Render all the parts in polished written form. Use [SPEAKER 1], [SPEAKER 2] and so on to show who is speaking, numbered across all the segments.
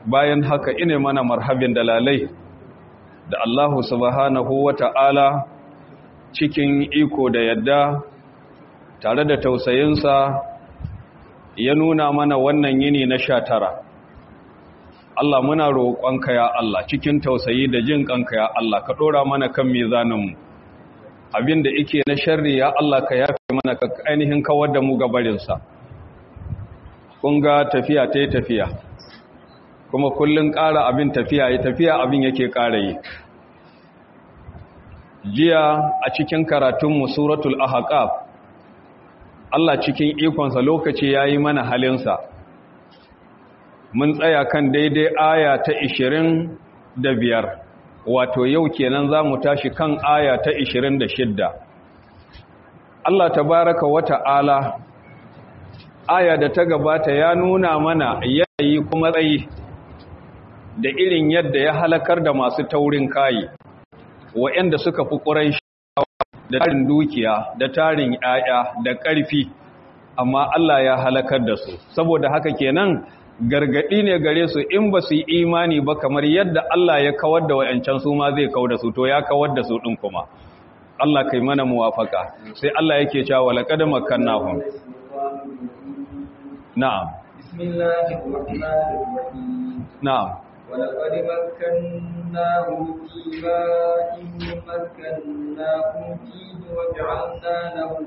[SPEAKER 1] bayan haka ine mana marhabin dalalai da Allahu subhanahu wata'ala cikin iko da yadda tare da tausayinsa ya nuna mana wannan yini na 19. Allah muna roƙonka ya Allah cikin tausayi da jin kanka ya Allah ka dora mana kan mizaninmu abinda yake na sharri ya Allah ka yafe mana ka ainihin kawar da mu gabarinsa. Kun ga tafiya ta yi tafiya kuma kullun ƙara abin tafiya abin yake ƙara yi. Jiya a cikin karatunmu suratul ahqaf Allah cikin ikonsa lokaci yayi mana halinsa mun tsaya kan daidai aya ta 25 wato yau kenan zamu tashi kan aya ta 26. Allah tabaraka wa ta'ala aya da ta gabata ya nuna mana yayi kuma tsayi da irin yadda ya halakar da masu taurin kai waɗanda suka fi Qurayshawa da tarin dukiya da tarin 'ya'ya da ƙarfi amma Allah ya halakar da su saboda haka kenan gargadi ne gare su in ba su yi imani ba kamar yadda Allah ya kawar da wayancan su ma zai kawar da su to ya kawar da su din kuma Allah kai mana muwafaka sai Allah yake cewa laqad makkannahum na'am
[SPEAKER 2] bismillahir rahmanir rahim
[SPEAKER 1] na'am
[SPEAKER 2] ولقد مكناهم فيما إن مكناهم فيه وجعلنا لهم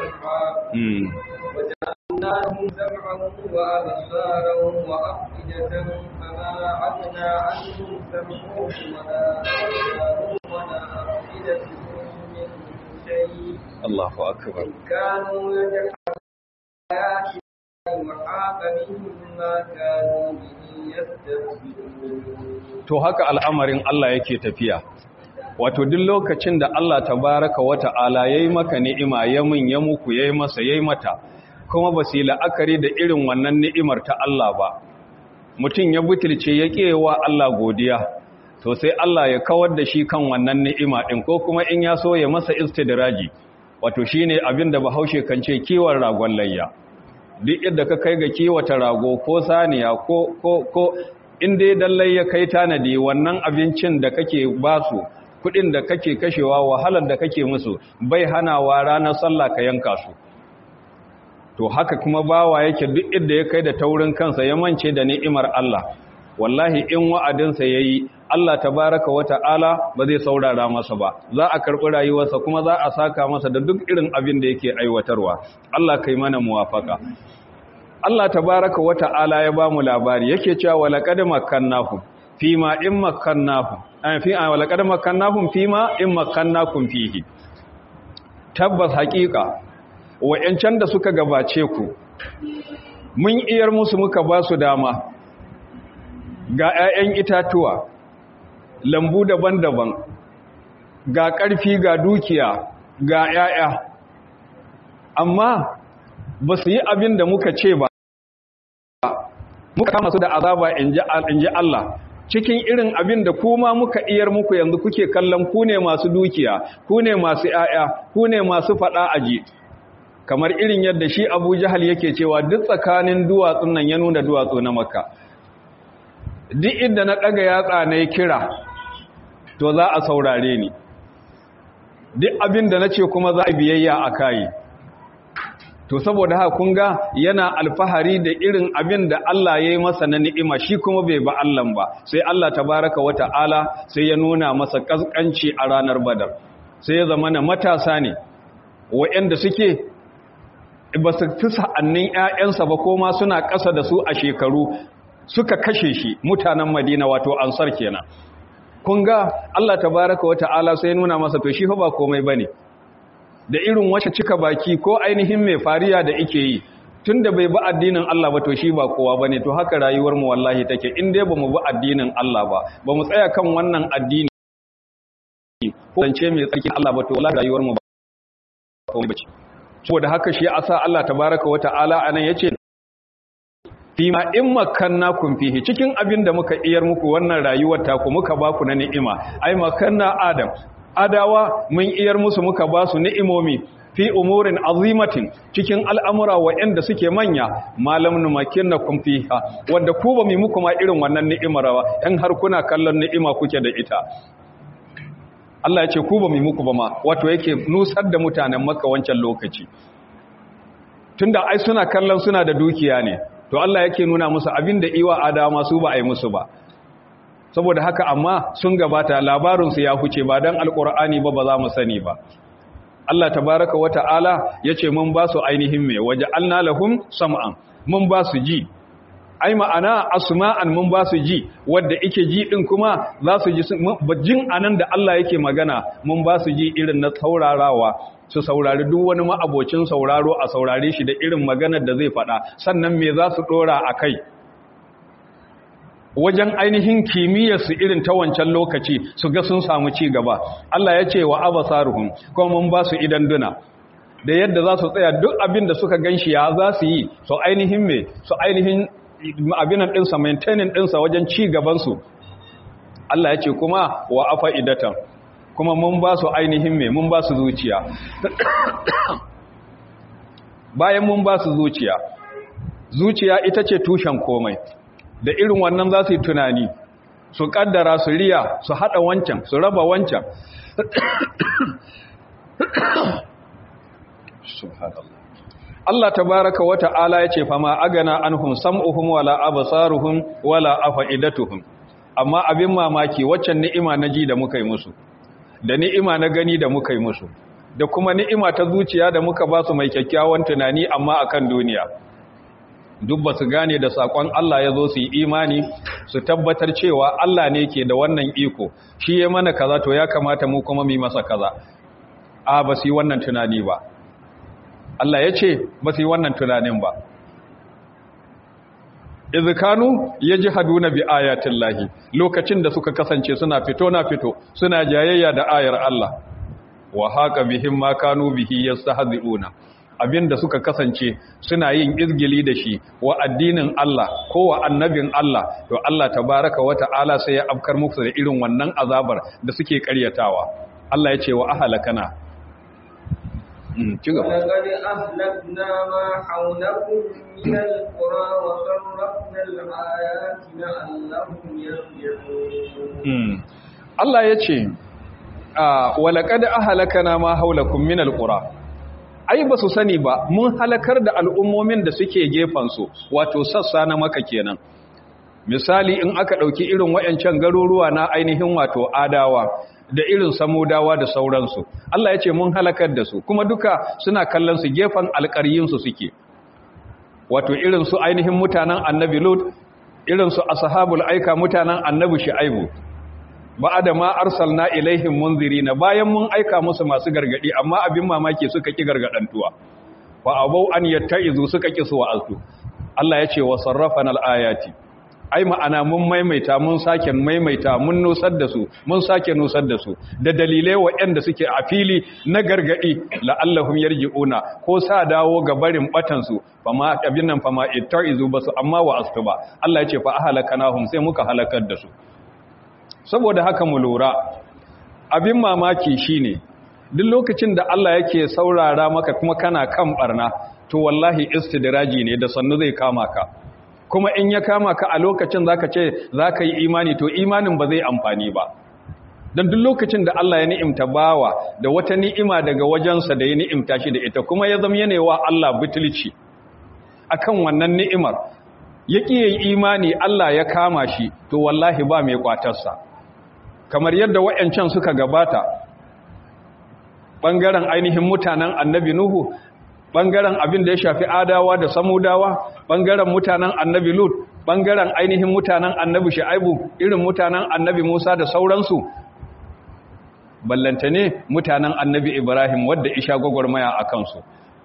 [SPEAKER 2] سمعا وأبصارا وأفئدة فما عدنا عنهم سمعهم ولا أبصارهم ولا أفئدتهم من شيء
[SPEAKER 1] الله أكبر
[SPEAKER 2] كانوا يجحدون بآيات الله وحاق بهم ما كانوا به
[SPEAKER 1] to haka al'amarin Allah yake tafiya wato duk lokacin da Allah tabaraka wata'ala yayi maka ni'ima ya mun ya muku yayi masa yayi mata kuma ba su yi la'akari da irin wannan ni'imar ta Allah ba mutum ya butulce ya kewa Allah godiya to sai Allah ya kawar da shi kan wannan ni'ima din ko kuma in ya so ya masa istidraji wato shine abin da Bahaushe kan ce kiwon ragon layya duk yadda ka kai ga kiwata rago ko saniya ko inda dallai ya kai tanadi wannan abincin da kake basu kudin da kake kashewa wahalar da kake musu bai hanawa ranar sallah ka yanka su to haka kuma bawa yake duk inda ya kai da taurin kansa ya mance da ni'imar Allah wallahi in wa'adinsa yayi Allah tabaraka wata'ala ba zai saurara masa ba za a karɓi rayuwarsa kuma za a saka masa da duk irin abin da yake aiwatarwa Allah kai mana muwafaka Allah tabaraka wata'ala ya bamu labari yake cewa walaqad makkannahum fima in makkannahum walaqad makkannahum fima in makkannakum fihi tabbas haƙiƙa wayancan da suka gabace ku mun iyar musu muka ba su dama ga 'ya'yan itatuwa lambu daban-daban ga ƙarfi ga dukiya ga 'ya'ya amma ba su yi abin da muka ce ba muka kama su da azaba in ji Allah cikin irin abin da kuma muka iyar muku yanzu kuke kallon ku ne masu dukiya ku ne masu 'ya'ya ku ne masu faɗa aji kamar irin yadda shi Abu Jahal yake cewa duk tsakanin duwatsun nan ya nuna duwatsu na Makka duk inda na ɗaga yatsa na kira to za a saurare ni duk abin da na ce kuma za a biyayya a kayi to saboda haka kun ga yana alfahari da irin abin da Allah ya yi masa na ni'ima shi kuma bai ba Allah ba sai Allah tabaraka wa ta'ala sai ya nuna masa kaskanci a ranar Badar sai ya zama na matasa ne waɗanda suke ba su fi sa'annin 'ya'yansa ba ko ma suna ƙasa da su a shekaru suka kashe shi mutanen Madina wato Ansar kenan kun ga Allah tabaraka wata'ala sai nuna masa to shi fa ba komai bane da irin wacce cika baki ko ainihin mai fariya da yake yi tunda bai bi addinin Allah ba to shi ba kowa bane to haka rayuwar mu wallahi take in dai bamu bi addinin Allah ba bamu tsaya kan wannan addini ko zance mai tsarkin Allah ba to wallahi rayuwar mu ba komai bace saboda haka shi asa Allah tabaraka wata'ala anan yace fima in makannakum fihi cikin abin da muka iyar muku wannan rayuwar ta ku muka baku na ni'ima ai makanna adawa mun iyar musu muka ba su ni'imomi fi umurin azimatin cikin al'amura waɗanda suke manya malam numakinnakum fiha wanda ku ba mu muku ma irin wannan ni'imar ba in har kuna kallon ni'ima kuke da ita Allah ya ce ku ba mu muku ba ma wato yake nusar da mutanen Makka wancan lokaci tunda ai suna kallon suna da dukiya ne to Allah yake nuna musu abinda iwa adama su ba ai musu ba saboda haka amma sun gabata labarin su ya huce ba dan alqur'ani ba za mu sani ba Allah tabaraka wa ta'ala yace mun ba su ainihin me waja'alna lahum sam'an mun ba su ji ai ma'ana asma'an mun ba su ji wanda yake ji din kuma za su ji jin anan da Allah yake magana mun ba su ji irin na saurarawa su saurari duk wani ma'abocin sauraro a saurare shi da irin maganar da zai faɗa sannan me za su ɗora a kai wajen ainihin kimiyyarsu irin ta wancan lokaci su ga sun samu ci gaba Allah ya ce wa abasaruhum kuma mun ba su idan duna da yadda za su tsaya duk abin da suka ganshi ya za su yi su ainihin me su ainihin abinan ɗinsa maintaining ɗinsa wajen ci gabansu Allah ya ce kuma wa afa idatan kuma mun ba su ainihin me mun ba su zuciya bayan mun ba su zuciya ita ce tushen komai da irin wannan za su yi tunani su kaddara su riya su hada wancan su raba wancan Allah tabaraka wa ta'ala ya ce fama agana anhum sam'uhum wala absaruhum wala afidatuhum amma abin mamaki waccan ni'ima na ji da muka yi musu da ni'ima na gani da muka yi musu da kuma ni'ima ta zuciya da muka ba su mai kyakkyawan tunani amma akan duniya duk ba su gane da sakon Allah ya zo su yi imani su tabbatar cewa Allah ne ke da wannan iko shi ya mana kaza to ya kamata mu kuma mu yi masa kaza a ba su yi wannan tunani ba Allah ya ce ba su yi wannan tunanin ba izkanu yajhaduna bi ayatin lahi lokacin da suka kasance suna fito na fito suna jayayya da ayar Allah wa haqa bihim ma kanu bihi yastahzi'una abinda suka kasance suna yin izgili da shi wa addinin Allah ko wa annabin Allah to Allah tabaraka wa ta'ala sai ya afkar muku da irin wannan azabar da suke karyatawa Allah ya ce wa ahlakana
[SPEAKER 2] ولقد أهلكنا ما حولكم من القرى وصرفنا الآيات لعلهم يرجعون
[SPEAKER 1] Allah ya ce ولقد أهلكنا ما حولكم من القرى ai ba su sani ba mun halakar da al'ummomin da suke gefansu wato sassa na Makka kenan misali in aka ɗauki irin wayancan garuruwa na ainihin wato Adawa da irin Samudawa da sauransu Allah ya ce mun halakar da su kuma duka suna kallon su gefen alƙaryinsu suke wato irin su ainihin mutanen Annabi Lut irin su ashabul aika mutanen Annabi Shu'aibu ba'ada ma arsalna ilaihim munzirina bayan mun aika musu masu gargadi amma abin mamaki suka ki gargadantuwa wa abau an yattaizu suka ki su wa'azu Allah ya ce wa sarrafana al-ayati ai ma'ana mun maimaita mun sake maimaita mun nusar da su mun sake nusar da su da dalilai waɗanda suke a fili na gargadi la'allahum yarji'una ko sa dawo ga barin batan su fama abin nan fama ittaizu basu amma wa astuba Allah ya ce fa ahlakanahum sai muka halakar da su saboda haka mu lura abin mamaki shine duk lokacin da Allah yake saurara maka kuma kana kan barna to wallahi istidraji ne da sannu zai kama ka kuma in ya kama ka a lokacin zaka ce zaka yi imani to imanin ba zai amfani ba dan duk lokacin da Allah ya ni'imta bawa da wata ni'ima daga wajensa da ya ni'imta shi da ita kuma ya zama yanewa Allah butulci akan wannan ni'imar yaki yayi imani Allah ya kama shi to wallahi ba mai kwatarsa kamar yadda wayancan suka gabata bangaren ainihin mutanen Annabi Nuhu bangaren abin da ya shafi Adawa da Samudawa bangaren mutanen Annabi Lut bangaren ainihin mutanen Annabi Shu'aibu irin mutanen Annabi Musa da sauransu ballantane mutanen Annabi Ibrahim wadda isha gwagwarmaya a kansu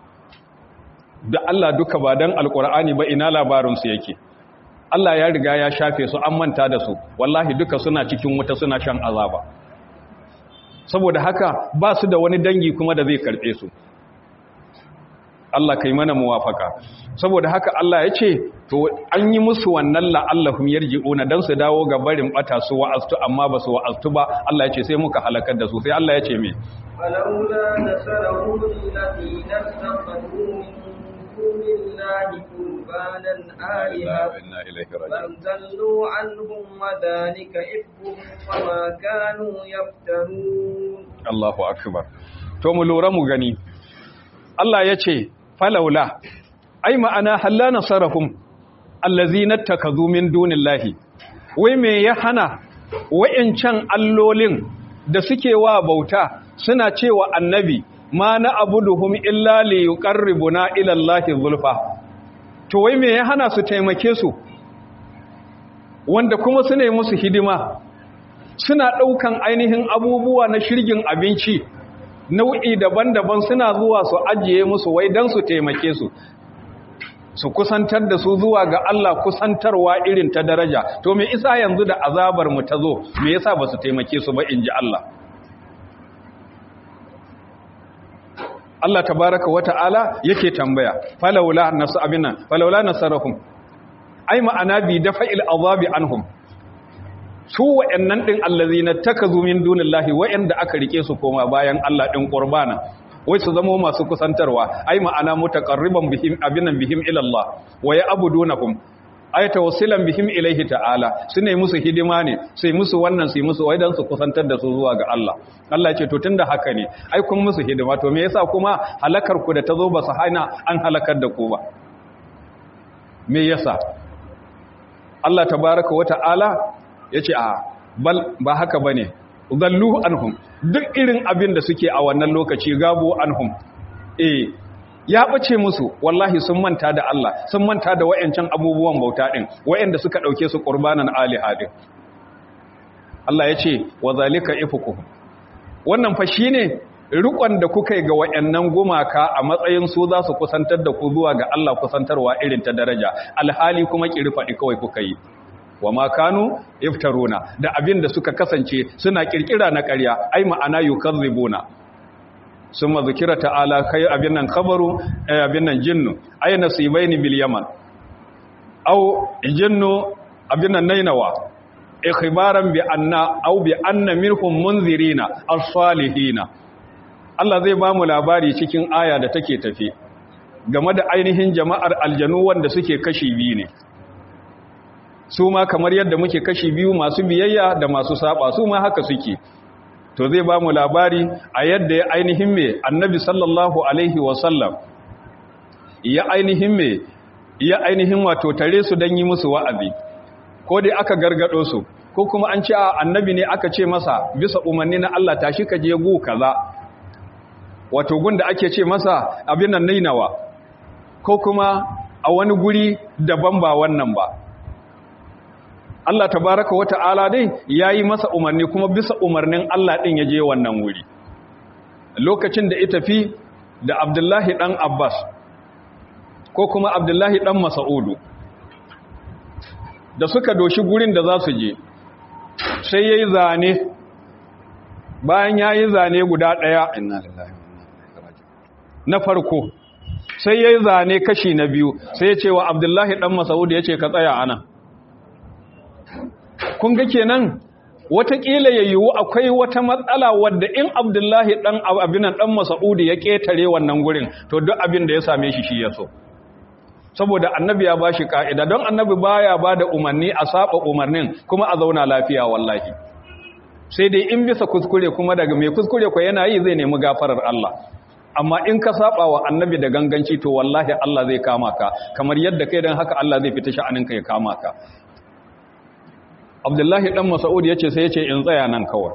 [SPEAKER 1] da Allah duka ba dan alkur'ani ba ina labarin su yake Allah ya riga ya shafe su an manta da su wallahi duka suna cikin wuta suna shan azaba saboda haka ba su da wani dangi kuma da zai karbe su Allah kai mana muwafaka. Saboda haka Allah ya ce to an yi musu wannan la'allahum yarji'una dan su dawo ga barin bata su wa'astu amma ba su wa'astu ba. Allah ya ce sai muka halakar da su. Sai Allah ya ce me
[SPEAKER 2] فلولا نصرهم الذين اتخذوا من دون الله قربانا آلهة بل ضلوا عنهم وذلك إفكهم وما كانوا يفترون.
[SPEAKER 1] الله أكبر. to mu lura mu gani Allah ya ce falaula ai ma'ana halla nasarahum allazina takazu min dunillahi wai me ya hana wayancan allolin da suke wa bauta suna cewa annabi ma na abuduhum illa li yuqarribuna ila allahi zulfa to wai me ya hana su taimake su wanda kuma suna yi musu hidima suna daukan ainihin abubuwa na shirgin abinci nau'i daban-daban suna zuwa su ajiye musu wai dan su taimake su su kusantar da su zuwa ga Allah kusantarwa irin ta daraja to me isa yanzu da azabar mu ta zo me yasa ba su taimake su ba inji Allah Allah tabaraka wata'ala yake tambaya falawla nasu abina falawla nasarahum ai ma'ana bi dafa'il azabi anhum su wa'annan din allazina takazu min dunillahi wa'anda aka rike su koma bayan Allah din qurbana wai su zama masu kusantarwa ai ma'ana mutaqarriban bihim abinan bihim ila Allah wa ya'budunahum ay tawassulan bihim ilayhi ta'ala sune musu hidima ne sai musu wannan sai musu wai dan su kusantar da su zuwa ga Allah Allah ya ce to tunda haka ne ai kun musu hidima to me yasa kuma halakar ku da tazo ba su hana an halakar da ku ba me yasa Allah tabaaraka wa ta'ala yace a bal ba haka bane dallu anhum duk irin abin da suke a wannan lokaci gabo anhum ya bace musu wallahi sun manta da Allah sun manta da wayancan abubuwan bauta din wayanda suka dauke su qurbanan aliha din Allah yace wazalika ifukum wannan fa shine rukon da kuka yi ga wayannan gumaka a matsayin su za su kusantar da ku zuwa ga Allah kusantarwa irin ta daraja alhali kuma kirfadi kawai kuka yi wa ma kanu iftaruna da abin da suka kasance suna kirkira na ƙarya ai ma'ana yukazzibuna summa zikira ta'ala kai abin nan khabaru abin nan jinnu ay nasibaini bil yaman aw jinnu abin nan nainawa ikhbaran bi anna aw bi anna minhum munzirina as-salihina Allah zai ba mu labari cikin aya da take tafi game da ainihin jama'ar aljanu wanda suke kashi biyu ne su ma kamar yadda muke kashi biyu masu biyayya da masu saba su ma haka suke to zai ba mu labari a yadda ya ainihin me annabi sallallahu alaihi wasallam ya ainihin wato tare su dan yi musu wa'azi ko dai aka gargado su ko kuma an ce annabi ne aka ce masa bisa umarni na Allah tashi ka je gu kaza wato gunda ake ce masa abin nan nainawa ko kuma a wani guri daban ba wannan ba Allah tabaraka wa ta'ala dai yayi masa umarni kuma bisa umarnin Allah din yaje wannan wuri lokacin da ita fi da Abdullahi dan Abbas ko kuma Abdullahi dan Mas'udu da suka doshi gurin da za su je sai yayi zane bayan yayi zane guda daya inna lillahi wa inna ilaihi raji'un na farko sai yayi zane kashi na biyu sai ya ce wa Abdullahi dan Mas'udu yace ka tsaya anan kun ga kenan watakila ya yiwu akwai wata matsala wadda in Abdullahi dan abinan dan Mas'udi ya ketare wannan gurin to duk abin da ya same shi shi ya so saboda annabi ya bashi ka'ida don annabi baya bada umarni a saba umarnin kuma a zauna lafiya wallahi sai dai in bisa kuskure kuma daga mai kuskure ko yana yi zai nemi gafarar Allah amma in ka saba wa annabi da ganganci to wallahi Allah zai kama ka kamar yadda kai dan haka Allah zai fita sha'aninka ya kama ka Abdullahi dan Mas'ud yace sai yace in tsaya nan kawai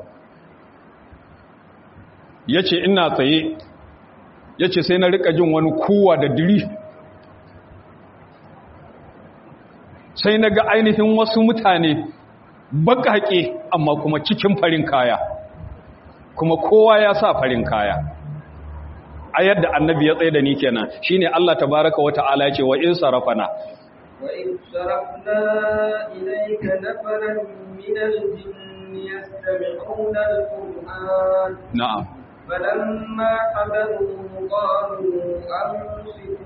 [SPEAKER 1] yace ina tsaye yace sai na rika jin wani kuwa da diri sai naga ainihin wasu mutane bakake amma kuma cikin farin kaya kuma kowa ya sa farin kaya a yadda annabi ya tsaye da ni kenan shine Allah tabaaraka wa ta'ala yace wa in sarafana
[SPEAKER 2] وإذ صرفنا إليك نفرا من الجن يستمعون القرآن
[SPEAKER 1] نعم
[SPEAKER 2] فلما حضروه قالوا أنصتوا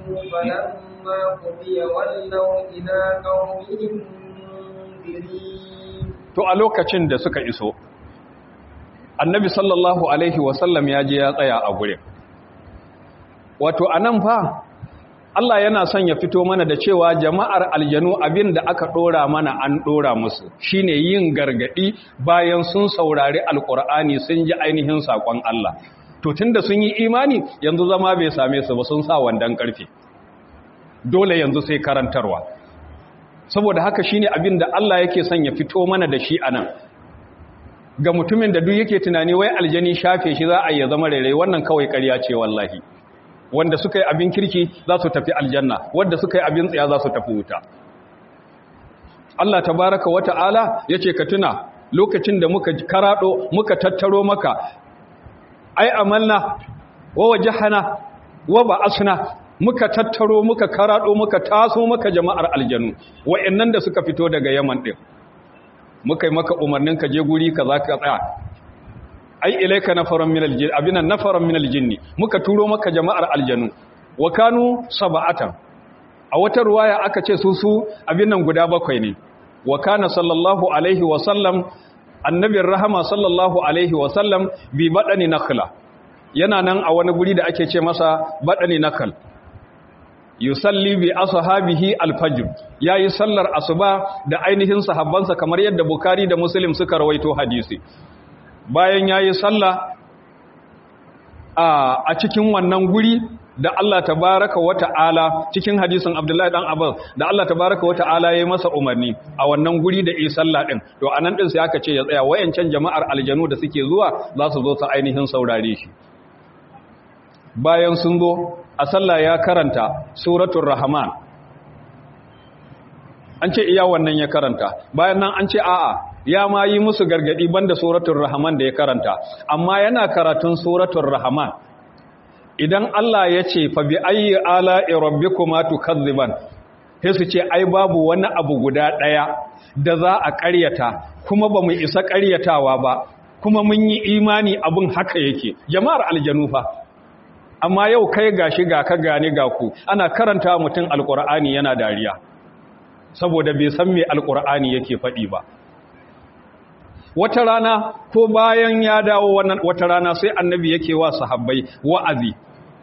[SPEAKER 2] فلما قضي ولوا إلى قومهم منذرين.
[SPEAKER 1] To a lokacin da suka iso, Annabi sallallahu alaihi wasallam ya je ya tsaya a gurin. Wato anan fa Allah yana son ya fito mana da cewa jama'ar aljanu abin da aka ɗora mana an ɗora musu shine yin gargaɗi bayan sun saurari alƙur'ani sun ji ainihin saƙon Allah. To tunda sun yi imani yanzu zama bai same su ba, sun sa wandan ƙarfe. Dole yanzu sai karantarwa. Saboda haka shine abin da Allah yake son ya fito mana da shi anan. Ga mutumin da duk yake tunani wai aljani shafe shi za a yi zama rairai, wannan kawai ƙarya ce wallahi. Wanda suka yi abin kirki za su tafi aljanna, wanda suka yi abin tsaya za su tafi wuta. Allah tabaraka wa ta'ala ya ce ka tuna lokacin da muka karaɗo muka tattaro maka, ai amalna wa wajahana wa ba'asna, muka tattaro muka karaɗo muka taso maka jama'ar aljanu wa'annan da suka fito daga Yaman ɗin, muka yi maka umarnin ka je guri ka za ka tsaya. Ai ilaika nafaran minal jinn, abinan nafaran minal jinni, muka turo maka jama'ar aljanu wa kanu sab'atan. A wata ruwaya aka ce su abinan guda 7 ne. Wa kana sallallahu alaihi wa sallam, annabin rahama sallallahu alaihi wa sallam bi badani nakhla, yana nan a wani guri da ake ce masa badani nakhl, yusalli bi ashabihi alfajr, yayi sallar asuba da ainihin sahabbansa kamar yadda Bukhari da Muslim suka rawaito hadisi. Bayan ya yi sallah a cikin wannan guri da Allah tabaraka wa ta'ala, cikin hadisin Abdullahi dan Abbas, da Allah tabaraka wa ta'ala ya yi masa umarni a wannan guri da yi sallah din, to anan din sai aka ce ya tsaya, wayancan jama'ar aljanu da suke zuwa za su zo su ainihin saurare shi. Bayan sun zo a sallah ya karanta suratul Rahman, an ce iya wannan ya karanta, bayan nan an ce a'a ya ma yi musu gargadi banda suratul Rahman da ya karanta, amma yana karatun suratul Rahman idan Allah ya ce fa bi ayyi ala'i rabbikuma tukazziban, sai su ce ai babu wani abu guda daya da za a ƙaryata, kuma ba mu isa ƙaryatawa ba, kuma mun yi imani abun haka yake. Jama'ar aljanu fa, amma yau kai gashi ga ka gane ga ku, ana karanta mutum alqur'ani yana dariya saboda bai san me alqur'ani yake faɗi ba. Wata rana ko bayan ya dawo wannan wata rana sai annabi yake wa sahabbai wa'azi,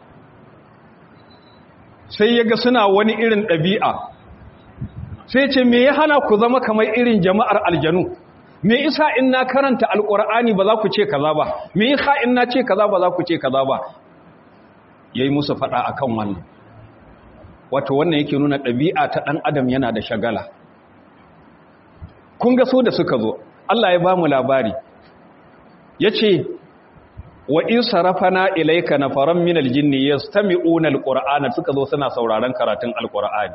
[SPEAKER 1] sai yaga suna wani irin ɗabi'a, sai ce me ya hana ku zama kamar irin jama'ar aljanu, me isa in na karanta alƙur'ani ba za ku ce kaza ba, me isa in na ce kaza ba za ku ce kaza ba. Yayi musu faɗa akan wannan. Wato wannan yake nuna ɗabi'a ta ɗan adam yana da shagala. Kun ga so da suka zo Allah ya ba mu labari, ya ce wa in sarafana ilaika nafaran minal jinni yastami'una alqur'ana, suka zo suna sauraron karatun alqur'ani.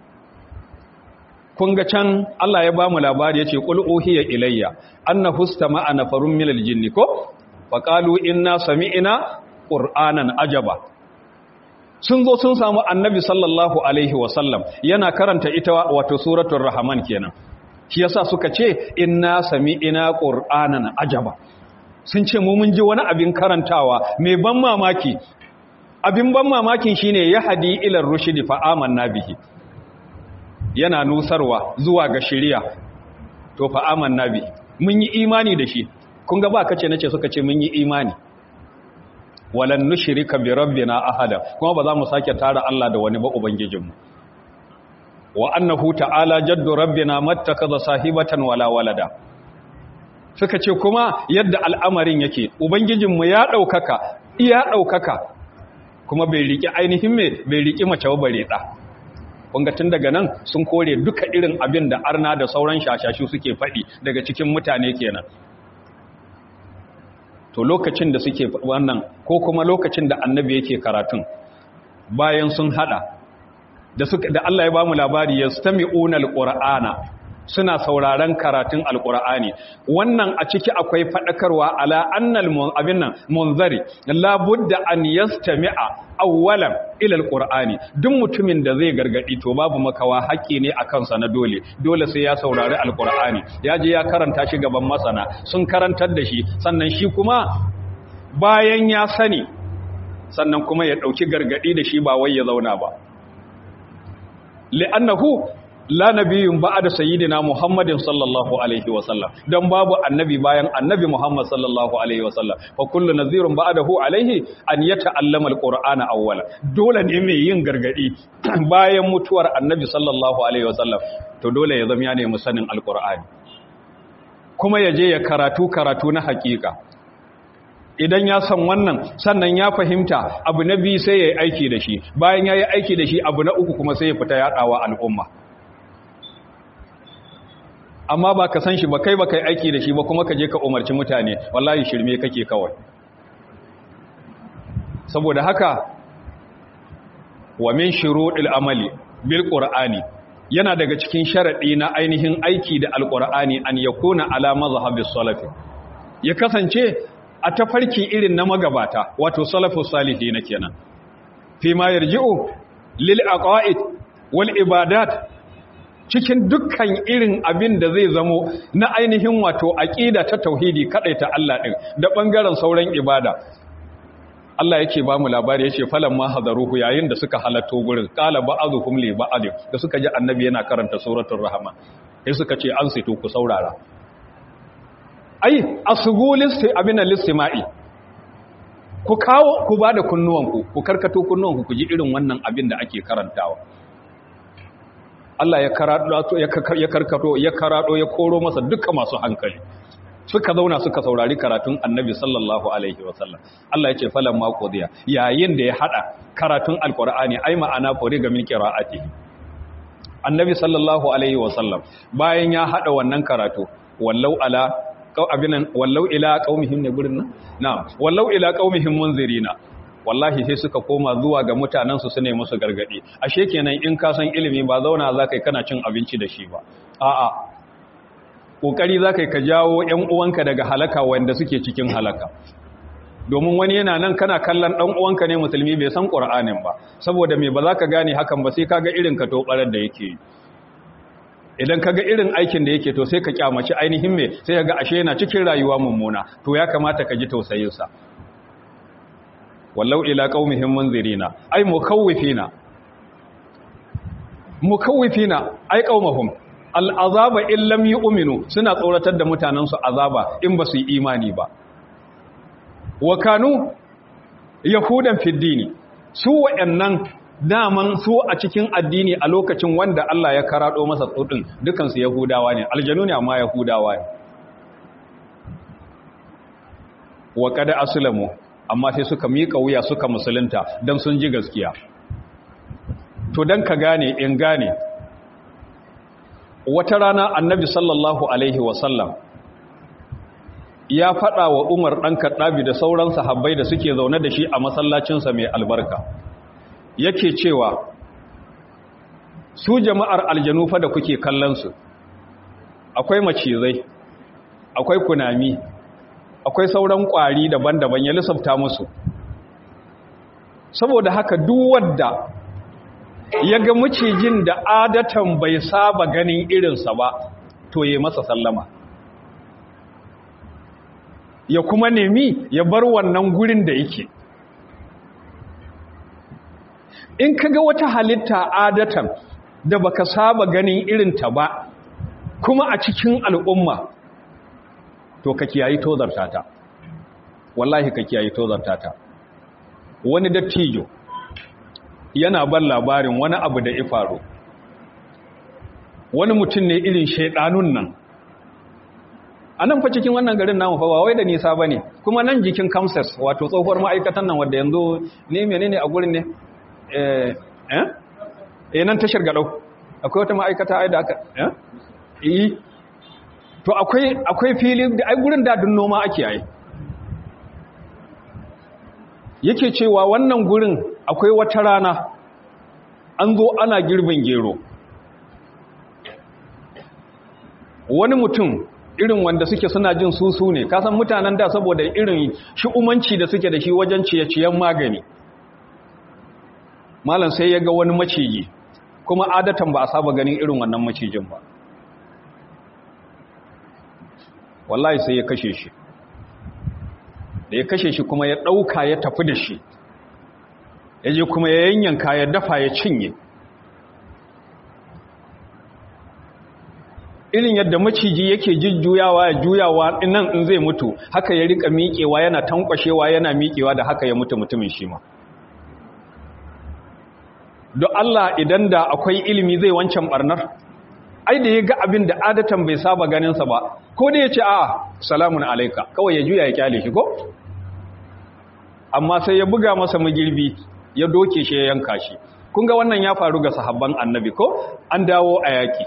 [SPEAKER 1] Kun ga can Allah ya ba mu labari, ya ce qul uhiya ilayya annahu istama'a nafarun minal jinni ko faqalu inna sami'na qur'anan ajaba. Sun zo sun samu annabi sallallahu alaihi wasallam yana karanta ita wato suratul rahman kenan. Shi yasa suka ce inna sami'ina qur'anan ajaba, sun ce mu mun ji wani abin karantawa mai ban mamaki. Abin ban mamakin shine yahdi ila rushdi fa amanna bihi, yana nusarwa zuwa ga shari'a, to fa amanna bihi, mun yi imani da shi. Kun ga ba kace nace suka ce mun yi imani. Walan nushrika bi rabbina ahada, kuma ba za mu sake tara Allah da wani ba ubangijinmu. Wa annahu ta'ala jaddu rabbina mattakaza sahibatan wala walada, suka ce kuma yadda al'amarin yake ubangijinmu ya daukaka iya daukaka, kuma bai riki ainihin bai riki mace bare da. Kun ga tun daga nan sun kore duka irin abin da arna da sauran shashashi suke faɗi daga cikin mutane kenan. To lokacin da suke wannan, ko kuma lokacin da annabi yake karatun, bayan sun hada da Allah ya bamu labari yastami'una alqur'ana, suna sauraron karatun alqur'ani. Wannan a ciki akwai fadakarwa ala annal munzari la budda an yastami'a awwalan ila alqur'ani. Duk mutumin da zai gargadi to babu makawa haƙi ne akan sa na dole sai ya saurari alqur'ani, ya je ya karanta shi gaban masana, sun karantar da shi, sannan shi kuma bayan ya sani sannan kuma ya dauki gargadi da shi, ba wai ya zauna ba. li'annahu la nabiyyun ba'da sayyidina Muhammadin sallallahu alaihi wasallam, dan babu annabi bayan annabi Muhammad sallallahu alaihi wasallam, fa kullu nadhirun ba'dahu alaihi an yata'allama alqur'ana awwala. Dole ne mai yin gargadi bayan mutuwar annabi sallallahu alaihi wasallam, to dole ya zama ya nemi sanin alqur'ani, kuma ya je ya karatu na hakika. Idan ya san wannan, sannan ya fahimta, abu na biyu sai ya yi aiki da shi, bayan ya yi aiki da shi, abu na uku kuma sai ya fita yaɗawa al'umma. Amma ba ka san shi ba, kai ba kai aiki da shi ba, kuma ka je ka umarci mutane, wallahi shirme kake kawai. Saboda haka, wa min shuruɗil amali bil qur'ani, yana daga cikin sharaɗi na ainihin aiki da alqur'ani an yakuna ala mazhabis salafi, ya kasance a tafarki irin na magabata, wato salafus salihin kenan, fi ma yarji'u lil aqaid wal ibadat, cikin dukkan irin abin da zai zamo na ainihin wato aqida ta tauhidi ta Allah din da bangaren sauran ibada. Allah yake ba mu labari, yace falamma hadaruhu, yayin da suka halatto gurin, qala ba'dhum li ba'd, da suka ji annabi yana karanta suratul rahman, sai suka ce an sito ku saurara. Ai asgulisti abin al-istima'i, ku kawo ku bada kunnuwanku, ku karkato kunnuwanku ku ji irin wannan abin da ake karantawa. Allah ya karado ya koro masa duka masu hankali, suka zauna suka saurari karatun annabi sallallahu alaihi wasallam. Allah ya ce falamma qudiya, yayin da ya hada karatun alqur'ani, ai ma'ana fari ga min qira'ati, annabi sallallahu alaihi wasallam bayan ya hada wannan karatu, wallau ila qaumihim ne gurin nan, na'am, wallau ila qaumihim munzirina, wallahi sai suka koma zuwa ga mutanensu su ne musu gargadi. Ashe kenan in ka san ilimi ba zauna za kai kana cin abinci da shi ba, a'a, kokari za kai ka jawo ƴan uwanka daga halaka wanda suke cikin halaka. Domin wani yana nan kana kallon ɗan uwanka ne musulmi bai san Qur'anin ba, saboda me ba za ka gane hakan ba sai kaga irin ka to barar da yake. Idan kaga irin aikin da yake to sai ka kyamaci ainihin me, sai kaga ashe yana cikin rayuwa mummuna, to ya kamata ka ji tausayin sa. Wallau ila qaumihim munzirina, ay mukawwifina ay qaumahum al'azaba in lam yu'minu, suna tsoratar da mutanensu azaba in ba su yi imani ba. Wa kanu yahudan fid dini, su wayannan daman su a cikin addini a lokacin wanda Allah ya karado masa tsodin dukansu yahudawa ne, aljanu ne amma yahudawa ne. Wa kada aslamu, amma sai suka miƙa wuya suka musulunta don sun ji gaskiya. To don ka gane in gane, wata rana annabi sallallahu alaihi wasallam ya faɗa wa Umar ɗan Kaɗabi da sauran sahabbai da suke zaune da shi a masallacinsa mai albarka, yake cewa su jama'ar aljanu fa da kuke kallonsu, akwai macizai, akwai kunami, akwai sauran ƙwari daban-daban, ya lissafta musu. Saboda haka duk wanda ya ga macijin da adatan bai saba ganin irinsa ba, to ya masa sallama, ya kuma nemi ya bar wannan gurin da yake. In ka ga wata halitta adatan da baka saba ganin irinta ba, kuma a cikin al'umma, to ka kiyayi tozarta ta, wallahi ka kiyayi tozarta ta. Wani dattijo yana ban labarin wani abu da ya faru. Wani mutum ne irin shaidanun nan, a nan fa cikin wannan garin namu fa ba wai da nisa ba ne, kuma nan jikin Kamsas, wato tsohuwar ma'aikatan nan wadda yanzu ne menene a gurin ne, nan tashar Gadau, akwai wata ma'aikata ai da aka to akwai fili da ai gurin dadin noma ake yi. Yake cewa wannan gurin akwai wata rana an zo ana girbin gero, wani mutum irin wanda suke suna jin susu ne, kasan mutanen da saboda irin shi'umanci da suke da shi wajen ciye-ciyen magani, malam sai ya ga wani maciji, kuma adatan ba a saba ganin irin wannan macijin ba. Wallahi sai ya kashe shi, da ya kashe shi kuma ya ɗauka ya tafi da shi, ya je kuma ya yanyanka ya dafa ya cinye. irin yadda maciji yake jujjuyawa ya juyawa nan in zai mutu haka ya rika miƙewa yana tankwashewa yana miƙewa da haka ya mutu mutumin shi ma don Allah idan da akwai ilimi zai wancan barnar ai da ya ga abin da adatan bai saba ganinsa ba ko da ya ce a salamun alaika kawai ya juya ya kyale shi ko amma sai ya buga masa magirbi ya doke shi ya yanka shi kun ga wannan ya faru ga sahabban annabi ko an dawo a yaki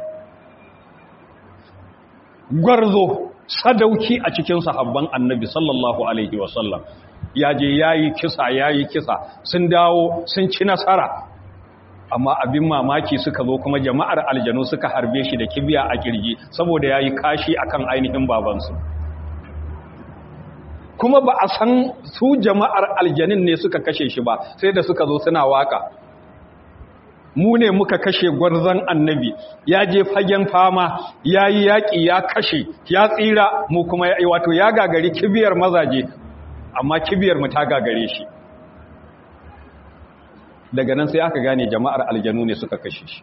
[SPEAKER 1] gwarzo sadauki a cikin sahabban annabi sallallahu alaihi wasallam ya je yayi kisa sun dawo sun ci nasara amma abin mamaki suka zo kuma jama'ar aljanu suka harbe shi da kibiya a kirji saboda yayi kashi akan ainihin babansu kuma ba a san su jama'ar aljanin ne suka kashe shi ba sai da suka zo suna waka mu ne muka kashe gwarzon annabi ya je fagen fama ya yi yaƙi ya kashe ya tsira mu kuma wato ya gagari kibiyar mazaje amma kibiyar mu ta gagare shi daga nan sai aka gane jama'ar aljanu ne suka kashe shi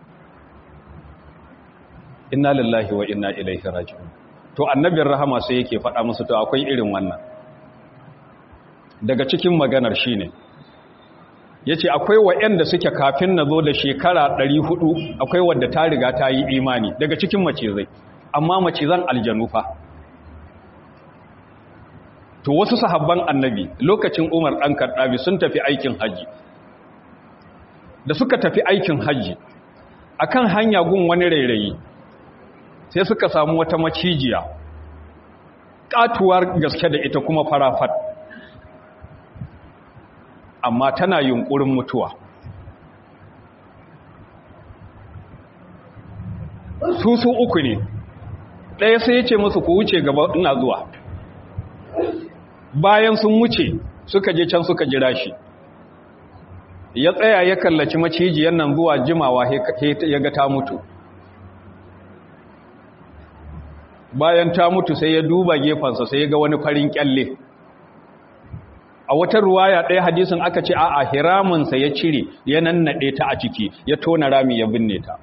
[SPEAKER 1] inna lillahi wa inna ilaihi raji'un to annabin rahama sai yake faɗa musu to akwai irin wannan daga cikin maganar shine yace akwai wa'anda suke kafin nazo da shekara 400 akwai wadda ta riga ta yi imani daga cikin macizai amma macizan aljanu fa to wasu sahabban annabi lokacin Umar dan Kaddabi sun tafi aikin haji da suka tafi aikin haji akan hanya gun wani rairayi sai suka samu wata macijiya katuwar gaske da ita kuma farafat amma tana yunkurin mutuwa su uku ne ɗaya sai ya ce musu ku wuce gaba ina zuwa bayan sun wuce suka je can suka jira shi ya tsaya ya kallaci macijiyar nan zuwa jimawa ya ga ta mutu bayan ta mutu sai ya duba gefensa sai ya ga wani farin kyalle a wata ruwaya ɗaya hadisin aka ce a'a hiraminsa ya cire ya nannaɗe ta a ciki ya tona rami ya binne ta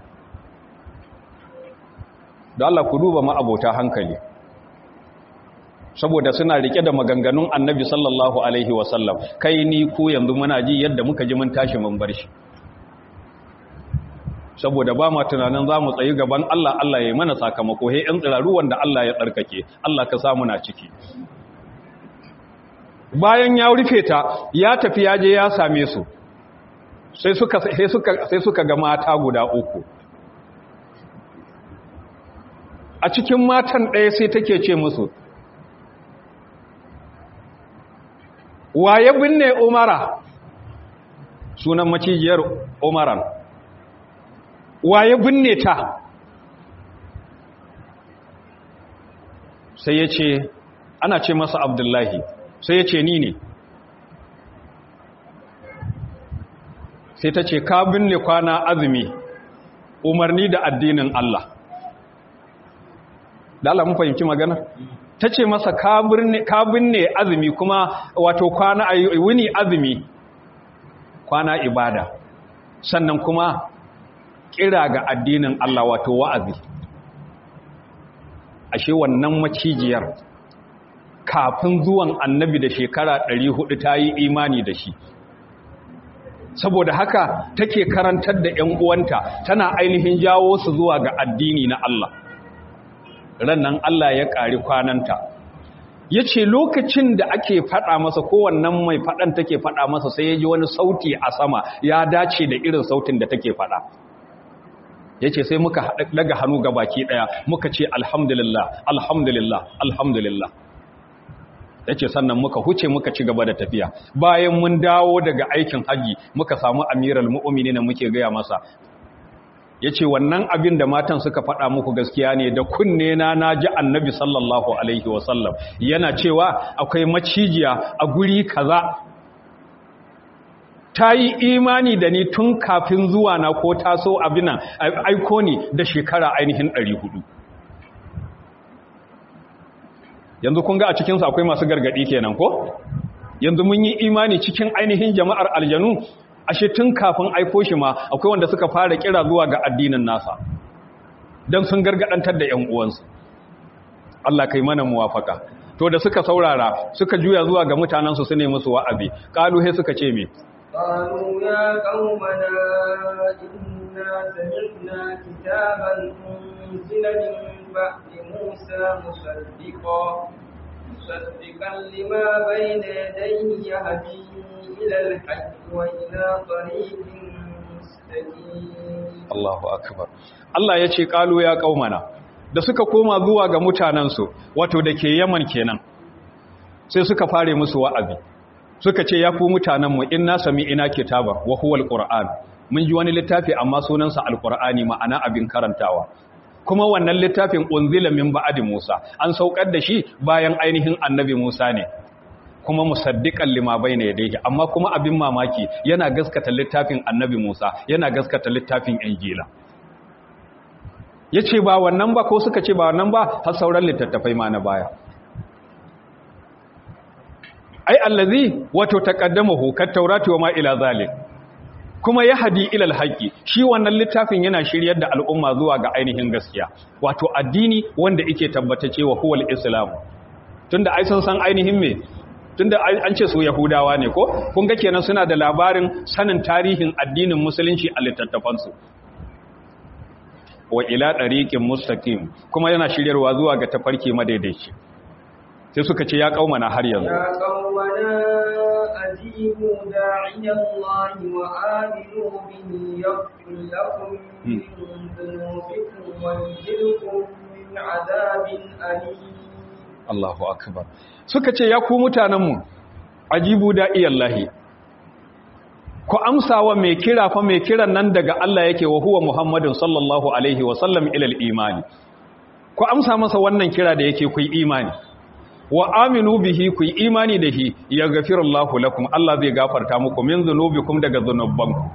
[SPEAKER 1] da Allah ku duba ma'abota hankali saboda suna rike da maganganun annabi sallallahu alaihi wasallam kai ni ku yanzu muna ji yadda muka ji mun tashi mun bar shi saboda ba ma tunanin za mu tsayi gaban Allah Allah ya yi mana sakamako he ɗan tsiraru wanda Allah ya tsarkake Allah ka samu na ciki bayan ya rufe ta ya tafi ya je ya same su sai suka ga mata guda uku a cikin matan ɗaya sai take ce musu waye binne umara sunan macijiyar umaran waye binne ta sai ya ce ana ce masa abdullahi sai ya ce ni ne sai ta ce ka binne kwana azumi umarni da addinin Allah da Allah mun fahimci magana ta ce masa ka binne azumi kuma wato kwana wuni azumi kwana ibada sannan kuma kira ga addinin Allah wato wa'azi ashe wannan macijiyar kafin zuwan annabi da shekara 400 ta yi imani da shi saboda haka take karantar da ƴan uwanta tana ainihin jawo su zuwa ga addini na Allah rannan Allah ya ƙari kwananta yace lokacin da ake faɗa masa kowannan mai faɗan take faɗa masa sai ya ji wani sauti a sama ya dace da irin sautin da take faɗa yace sai muka daga hannu ga baki ɗaya muka ce alhamdulillah alhamdulillah alhamdulillah yace sannan muka huce muka ci gaba da tafiya bayan mun dawo daga aikin haji muka samu amiral mu'minin muke gaya masa yace wannan abin da matan suka faɗa muku gaskiya ne da kunne na naji annabi sallallahu alaihi wasallam yana cewa akwai macijiya a guri kaza ta yi imani da ni tun kafin zuwa na ko taso abinan aiko ni da shekara ainihin 400 yanzu kun ga a cikinsu akwai masu gargadi kenan ko yanzu mun yi imani cikin ainihin jama'ar aljanu ashe tun kafin aiko shi ma akwai wanda suka fara kira zuwa ga addinin nasa don sun gargadantar da ‘yan uwansu. Allah kai mana muwafaka. To da suka saurara suka juya zuwa ga mutanensu su ne musu wa'azi, ƙalu he suka ce me?
[SPEAKER 2] قالوا يا قومنا إنا سمعنا كتابا أنزل من بعد موسى مصدقا لما بين يديه يهدي إلى الحق وإلى طريق مستقيم.
[SPEAKER 1] الله أكبر. Allah ya ce ƙalu ya ƙaumana da suka koma zuwa ga mutanensu wato da ke Yaman kenan sai suka fare musu wa'azi suka ce ya ku mutanenmu inna sami'ina kitaban wa huwa alquran mun ji wani littafi amma sunansa alqurani ma'ana abin karantawa kuma wannan littafin unzila min ba'di Musa an saukar da shi bayan ainihin annabi Musa ne kuma musaddiqan lima bayna yadayhi amma kuma abin mamaki yana gaskata littafin annabi Musa yana gaskata littafin Injila yace ba wannan ba ko suka ce ba wannan ba har sauran littattafai ma na baya ai allazi wato taqaddamahu kat taurati wa ma ila zalik kuma yahdi ila alhaqi shi wannan littafin yana shiryar da al'umma zuwa ga ainihin gaskiya wato addini wanda yake tabbatace wa huwal islam tunda ai sun san ainihin me tunda an ce su yahudawa ne ko kun ga kenan suna da labarin sanin tarihin addinin musulunci a littattafansu wa ila dariqin mustaqim kuma yana shiryarwa zuwa ga tafarki madaidaici sai suka ce ya kaumana har yanzu
[SPEAKER 2] ya qaumana ajibu da'iyallahi wa aminu bihi yaghfir lakum min dhunubikum wa yujirkum min adabin alim.
[SPEAKER 1] Allahu akbar. Suka ce ya ku mutanenmu ajibu da'iyallahi ku amsawa mai kira fa mai kiran nan daga Allah yake wa huwa Muhammadun sallallahu alaihi wa sallam ila al-imani. Ku amsa masa wannan kira da yake ku yi imani. Wa aminu bihi ku yi imani da shi ya gafirallahu lakum Allah zai gafarta muku min zunubikum daga zunubanku.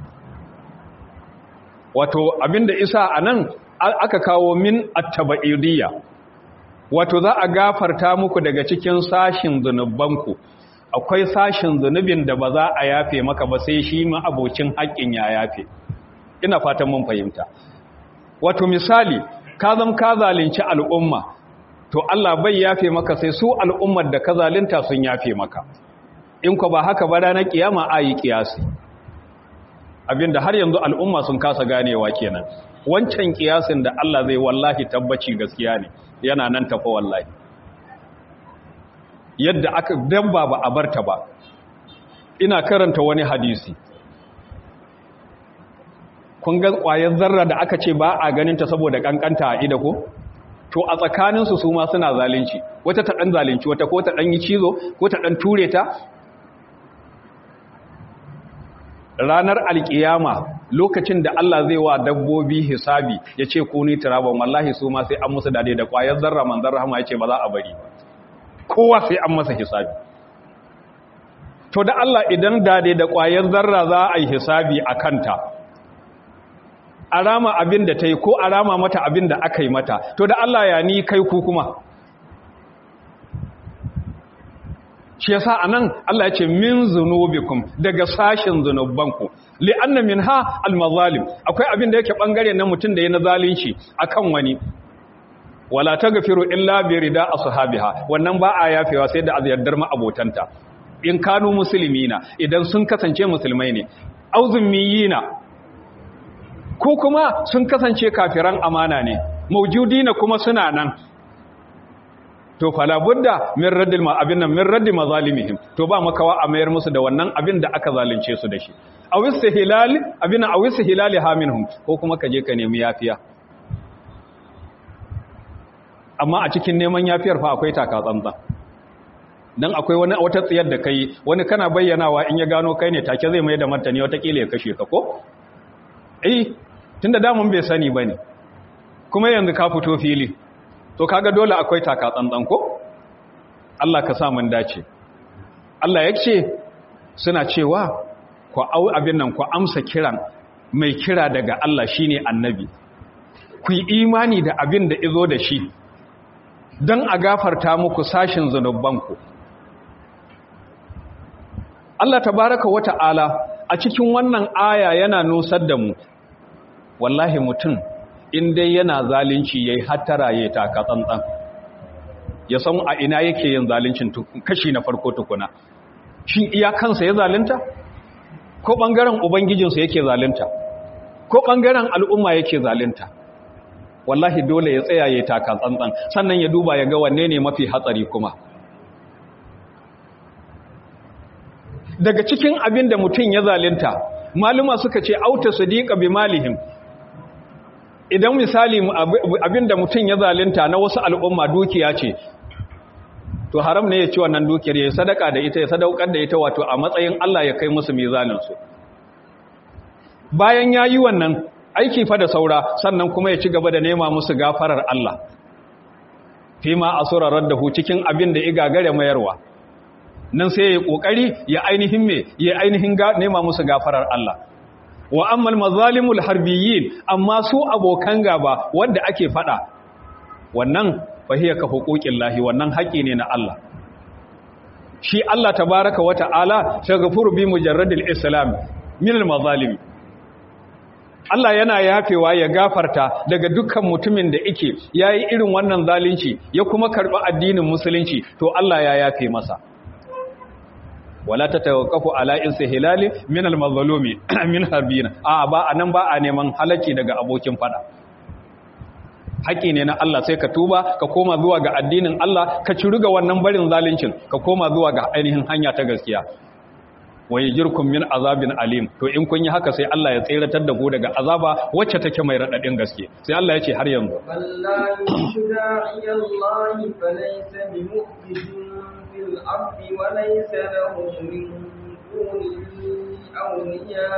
[SPEAKER 1] Wato abinda isa anan aka kawo min at-tabaidiyya. Wato za a gafarta muku daga cikin sashin zunubanku. Akwai sashin zunubin da ba za a yafe maka ba sai shi ma abocin haƙƙin ya yafe. Ina fatan mun fahimta. Wato misali ka zalunci al'umma to Allah bai yafe maka sai su al'ummar da ka zalunta sun yafe maka in ko ba haka ba ranar kiyama ayi kiyasi abinda har yanzu al'umma sun kasa ganewa kenan wancan kiyasin da Allah zai wallahi tabbaci gaskiya ne yana nan tafa wallahi yadda aka dabba ba a barta ba ina karanta wani hadisi kun ga ƙwayar zarra da aka ce ba a ganin ta saboda kankanta a ida ko to a tsakaninsu su ma suna zalunci wata ta ɗan zalunci wata ko ta ɗan yi cizo ko ta ɗan ture ta ranar alƙiyama lokacin da Allah zai wa dabbobi hisabi ya ce ku ni turaban wallahi su ma sai an musu dade da ƙwayar zarra manzan rahama ya ce ba za a bari kowa sai an masa hisabi to da Allah idan dade da ƙwayar zarra za a yi hisabi a kanta a rama abin da ta yi ko a rama mata abin da aka yi mata to da Allah ya ni kai ku kuma shi yasa anan Allah ya ce min zunubikum daga sashin zunubanku li'anna minha almazalim akwai abin da yake bangare na mutum da yana zalunci akan wani wala taghfiru illa bi rida ashabiha wannan ba a yafewa sai da azyardar ma abotanta in kanu muslimina idan sun kasance musulmai ne auzumiyina ko kuma sun kasance kafiran amana ne maujudina kuma suna nan to fala budda min raddil ma abin nan min raddi mazalimihim to ba makawa a mayar musu da wannan abin da aka zalunce su da shi aw istihlal abin aw istihlal ha minhum ko kuma ka je ka nemi yafiya amma a cikin neman yafiyar fa akwai taka tsantsan dan akwai wata tsiyar da kai wani kana bayyanawa in ya gano kai ne take zai mai da martani wata kila ya kashe ka ko tunda damun bai sani bane kuma yanzu ka fito fili to kaga dole akwai taka tsantsan ko Allah ka sa mun dace Allah yake suna cewa ku au abin nan ku amsa kiran mai kira daga Allah shine annabi ku yi imani da abin da izo da shi dan a gafarta muku sashin zanubanku Allah tabaraka wata'ala a cikin wannan aya yana nusar da mu wallahi mutum in dai yana zalunci yayi hattara yayi taka tsantsan, ya san a ina yake yin zaluncin kashi na farko tukuna. Shin iya kansa ya zalunta ko bangaren ubangijinsa yake zalunta ko bangaren al'umma yake zalunta? Wallahi dole ya tsaya yayi taka tsantsan, sannan ya duba ya ga wanne ne mafi hatsari kuma. Daga cikin abin da mutum ya zalunta, maluma suka ce auta sadiqa bi malihim. Idan misali abin da mutum ya zalunta na wasu al'umma dukiya ce, to haram ne ya ci wannan dukiyar, ya sadaka da ita, ya sadaukar da ita, wato a matsayin Allah ya kai musu mizaninsu. Bayan ya yi wannan aiki fa da saura, sannan kuma ya ci gaba da nema musu gafarar Allah fi ma asurarar da hu cikin abin da igagare mayarwa. Nan sai ya kokari ya ainihin nema musu gafarar Allah. Wa ammal mazalimul harbiyyin, amma su abokan gaba wanda ake fada, wannan fahiya ka huquqillahi, wannan haƙi ne na Allah. Shi Allah tabaaraka wa ta'ala shaghfuru bi mujarradil islam min al mazalim. Allah yana yafewa ya gafarta daga dukkan mutumin da yake yayi irin wannan zalunci ya kuma karbi addinin musulunci, to Allah ya yafe masa. Wala tatawaqafu ala hilali min al-mazlumi min harbina, ba anan ba a neman halaki daga abokin fada. Haƙi ne na Allah, sai ka tuba ka koma zuwa ga addinin Allah, ka ciru ga wannan barin zaluncin, ka koma zuwa ga ainihin hanya ta gaskiya. Wa yajirkum min azabin alim, to in kun yi haka sai Allah ya tsiratar da ku daga azaba wacce take mai radadin gaske. Sai Allah ya ce har yanzu
[SPEAKER 2] wallahi shuda'i Allah falaysa bimu'jizin fil ardi wa laysa lahu min dunihi awliya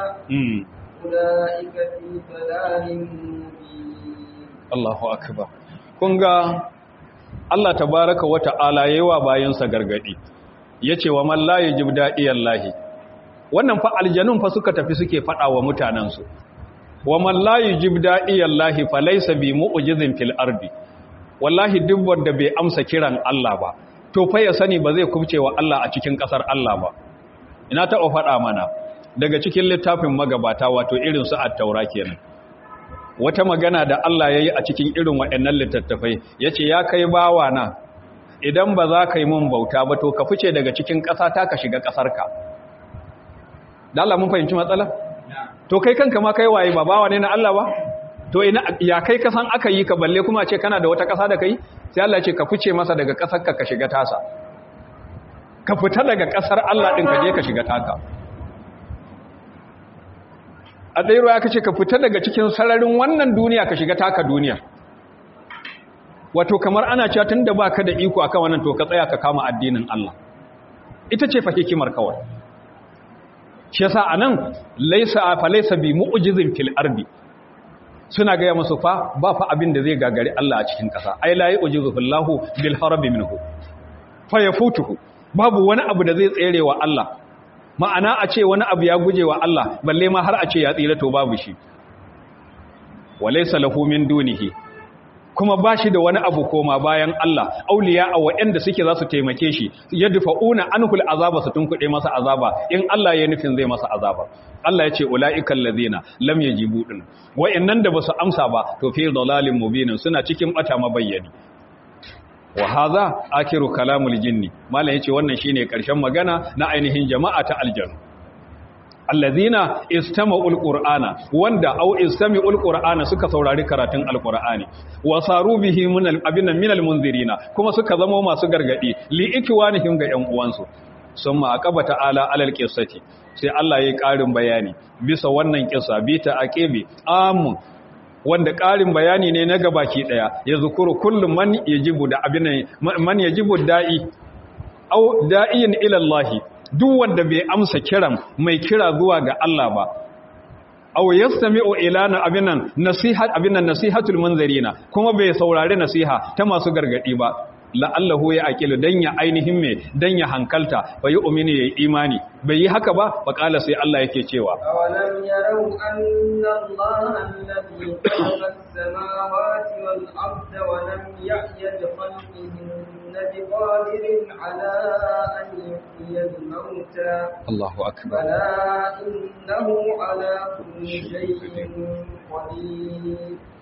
[SPEAKER 2] ulaika fi dalalin mubin.
[SPEAKER 1] Allahu akbar. Kun ga Allah tabaaraka wa ta'ala yayiwa bayansa gargadi, yace wa man la yajib da'iyallahi. Wannan fa aljanun fa suka tafi suke fada wa mutanansu, wa man la yajib da'iyallahi falaysa bi mu'jizin fil ardi. Wallahi duk wanda bai amsa kiran Allah ba, to fa ya sani ba zai kubce wa Allah a cikin kasar Allah ba. Ina ta fada mana daga cikin littafin magabata, wato irin su at-taura kenan, wata magana da Allah yayi a cikin irin waɗannan littattafai, yace ya kai bawa na, idan ba za ka yi mun bauta ba, to ka fice daga cikin ƙasa ta ka shiga ƙasarka. Da Allah mun fahimci matsala? To kai kanka ma kai waye, ba bawa ne na Allah ba? To ina ya kai kasan aka yi ka, balle kuma ce kana da wata ƙasa da kai? Sai Allah ce ka fice masa daga ƙasarka ka shiga tasa. Ka fita daga ƙasar Allah ɗin ka je ka shiga taka. A ɗaya ruwa ya ce ka fita daga cikin sararin wannan duniya ka shiga taka duniya. Wato kamar ana cewa tunda baka da iko akan wannan, to ka tsaya ka kama addinin Allah. Ita ce fa hikimar kawai. Shi yasa anan laysa bi mu'jizin fil ardi. Suna ga musu fa ba fa abin da zai gagari Allah a cikin ƙasa. Ai la yu'jizu billahu bil harbi minhu. Fa yafutuhu. Babu wani abu da zai tsere wa Allah. Ma'ana a ce wani abu ya guje wa Allah, balle ma har a ce ya tsira, to babu shi. Walaysa lahu min dunihi, kuma ba shi da wani abu koma bayan Allah, auliya a waɗanda suke za su taimake shi, yadfa'una anhul azaba, su tunkuɗe masa azaba in Allah ya nufin zai masa azaba. Allah ya ce ula'ikal ladina lam yajibu din, waɗannan da basu amsa ba, to fi dalalin mubinin, suna cikin bata mabayyani. Wa hadha akiru kalamul jinni, mallan yace wannan shine karshen magana na ainihin jama'a ta aljanna. Allazina istama'ul qur'ana, wanda au istami'ul qur'ana, suka saurari karatun alqur'ani, wa saru bihi minal munzirina, kuma suka zama masu gargadi li ikwanihim ga yan uwansu. Summa aqaba ta'ala alal qissati, sai Allah yayi karin bayani bisa wannan kissa, bi ta aqibi amun, wanda ƙarin bayani ne na gabaki ɗaya, ya zukuru kullum man yajibu da abin man yajibu da'i au da'iyin ila Allah, duk wanda bai amsa kiran mai kira zuwa ga Allah ba, au yastami'u ila abinan nasihatul munzirina, kuma bai saurari nasiha ta masu gargadi ba, la'allahu ya aqilu, dan ya ainihin me dan ya hankalta, fa yu'minu ya imani. Bai yi haka ba, fa qala sai Allah yake cewa
[SPEAKER 2] awalam yarau anna Allah alladhi khalaqa as-samawati wal arda wa lam ya'ya bi khalqihinna biqadirin ala an yuhyiya al-mauta.
[SPEAKER 1] Allahu akbar.
[SPEAKER 2] Bala innahu ala kulli shay'in qadir.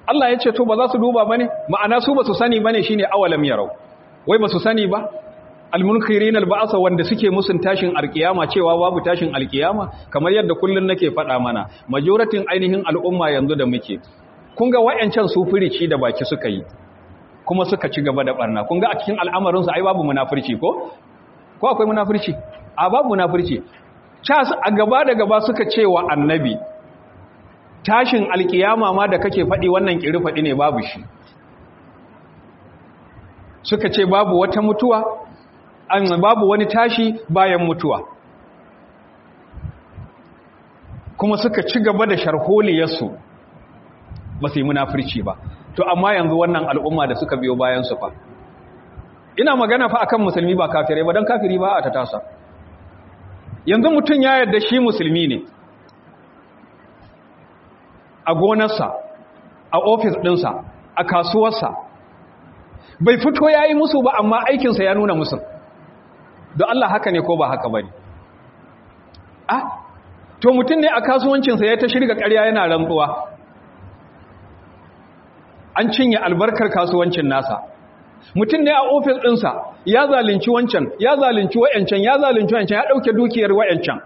[SPEAKER 1] Allah ya ce to ba za su duba bane ma'ana su ba su sani bane shine awalam yarau wai ba su sani ba almunkirin alba'asa wanda suke musun tashin alkiyama cewa babu tashin alkiyama kamar yadda kullun nake faɗa mana majoratin ainihin al'umma yanzu da muke kun ga wayancan su furici da baki suka yi kuma suka ci gaba da barna kun ga a cikin al'amarin su ai babu munafurci ko akwai munafurci a babu munafurci cas a gaba da gaba suka ce wa annabi tashin alkiyama ma da kake faɗi wannan kiri faɗi ne babu shi suka ce babu wata mutuwa babu wani tashi bayan mutuwa kuma suka ci gaba da sharholiyarsu ba su yi munafurci ba to amma yanzu wannan al'umma da suka biyo bayan su fa ina magana fa akan musulmi ba kafirai ba dan kafiri ba a ta tasa yanzu mutum ya yarda shi musulmi ne a gonarsa a ofis ɗinsa a kasuwarsa bai fito ya yi musu ba amma aikinsa ya nuna musu don Allah haka ne ko ba haka ba ne to mutum ne a kasuwancinsa ya ta shirga ƙarya yana rantsuwa an cinye albarkar kasuwancin nasa mutum ne a ofis ɗinsa ya zalunci wancan ya zalunci wa'yancan ya zalunci wa'yancan ya ɗauke dukiyar wa'yancan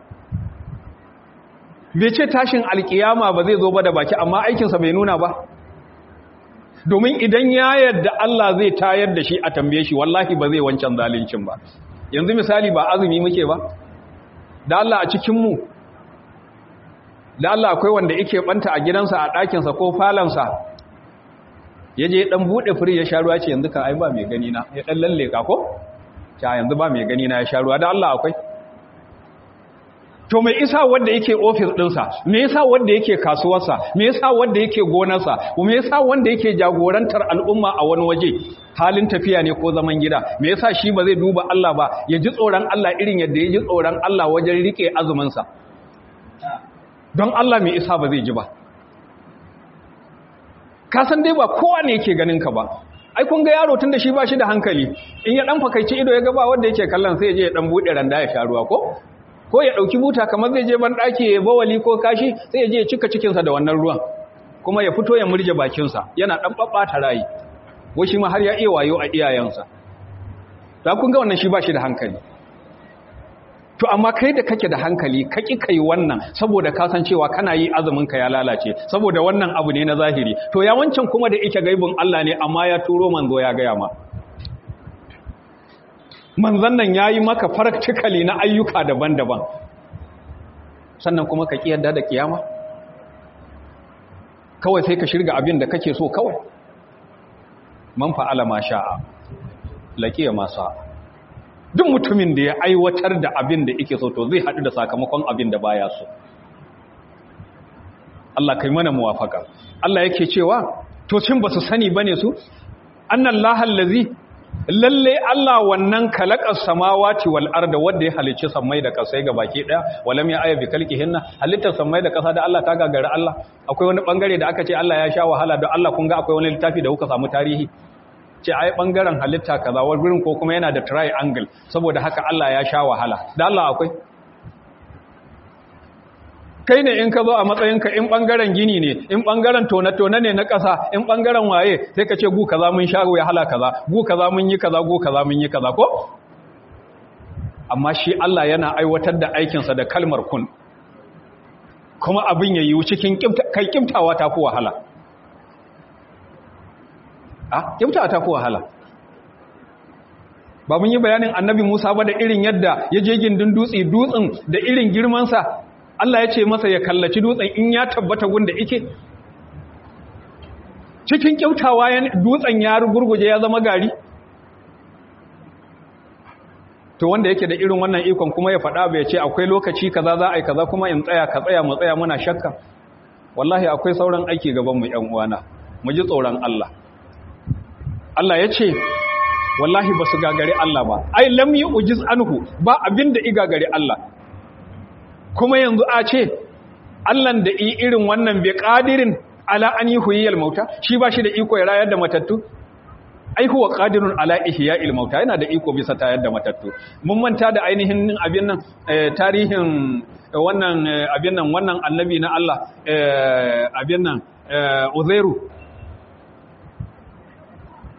[SPEAKER 1] bai ce tashin alkiyama ba zai zo ba da baki amma aikinsa bai nuna ba domin idan ya yadda Allah zai tayar da shi a tambaye shi wallahi ba zai wancan zaluncin ba yanzu misali ba azumi muke ba da Allah a cikinmu da Allah akwai wanda yake banta a gidansa a ɗakinsa ko falansa ya je ɗan buɗe firi ya sha ruwa ce yanzu kan ai ba mai gani na ya ɗan lalle ka ko? ta yanzu ba mai gani na ya sha ruwa da Allah akwai to mai isa wanda yake ofis ɗinsa me yasa wanda yake kasuwarsa me yasa wanda yake gonarsa me yasa wanda yake jagorantar al'umma a wani waje halin tafiya ne ko zaman gida me yasa shi ba zai duba Allah ba ya ji tsoron Allah irin yadda ya ji tsoron Allah wajen rike azuminsa don Allah me isa ba zai ji ba ka san dai ba kowa ne yake ganin ka ba ai kun ga yaro tunda shi ba shi da hankali in ya dan fakaici ido ya ga ba wanda yake kallon sai ya je ya dan bude randa ya sha ruwa ko ya dauki buta kamar zai je ban daki ya bawali ko kashi sai ya je ya cika cikin sa da wannan ruwan kuma ya fito ya murje bakin sa yana dan babbata rayi wai shi ma har ya iya wayo a iyayensa da kun ga wannan shi ba shi da hankali to amma kai da kake da hankali kaki kai wannan saboda ka san cewa kana yi azumin ka ya lalace saboda wannan abu ne na zahiri to ya wancan kuma da yake gaibin Allah ne amma ya turo manzo ya gaya ma manzon nan yayi maka practically na ayyuka daban-daban sannan kuma ka kiyarda da kiyama kawai sai ka shirga abin da kake so kawai man fa'ala ma sha'a laqiya ma sa'a duk mutumin da ya aiwatar da abin da yake so to zai haɗu da sakamakon abin da baya so Allah kai mana muwafaka Allah yake cewa to cin basu sani bane su annallaha allazi lalle Allah wannan kalaqas samawati wal arda wanda ya halicci sammai da kasai baki daya walam ya aya bi kalqihinna halittar sammai da kasa da Allah ta gagara Allah akwai wani bangare da aka ce Allah ya sha wahala don Allah kun ga akwai wani littafi da kuka samu tarihi ce ai bangaren halitta kaza wal gurin ko kuma yana da triangle saboda haka Allah ya sha wahala da Allah akwai kai ne in ka zo a matsayinka in bangaren gini ne in bangaren tona ne na ƙasa in bangaren waye sai ka ce gu kaza mun sha wahala kaza gu kaza mun yi kaza gu kaza mun yi kaza ko amma shi Allah yana aiwatar da aikinsa da kalmar kun kuma abin ya yiwu cikin kai kimtawa ta fi wahala kimta ta fi wahala ba mun yi bayanin annabi Musa ba da irin yadda ya je gindin dutsen da irin girmansa Allah ya ce masa ya kallaci dutsen in ya tabbata gunda ike cikin kyautawa dutsen ya gurguje ya zama gari to wanda yake da irin wannan ikon kuma ya faɗa bai ce akwai lokaci kaza za a yi kaza kuma in tsaya ka tsaya mu tsaya muna shakka wallahi akwai sauran aiki gaban mu ƴan uwana mu ji tsoron Allah Allah ya ce wallahi ba su gagari Allah ba ai lam yu'jiz anhu ba abinda i gagari Allah kuma yanzu a ce Allahn da yi irin wannan bai qadirin ala an yuhyiyal mauta shi ba shi da iko ya rayar da matattu ai huwa qadirun ala ihya'il mauta yana da iko bisa tayar da matattu mun manta da ainihin abin nan tarihin wannan abin nan wannan annabi na Allah abin nan Uzairu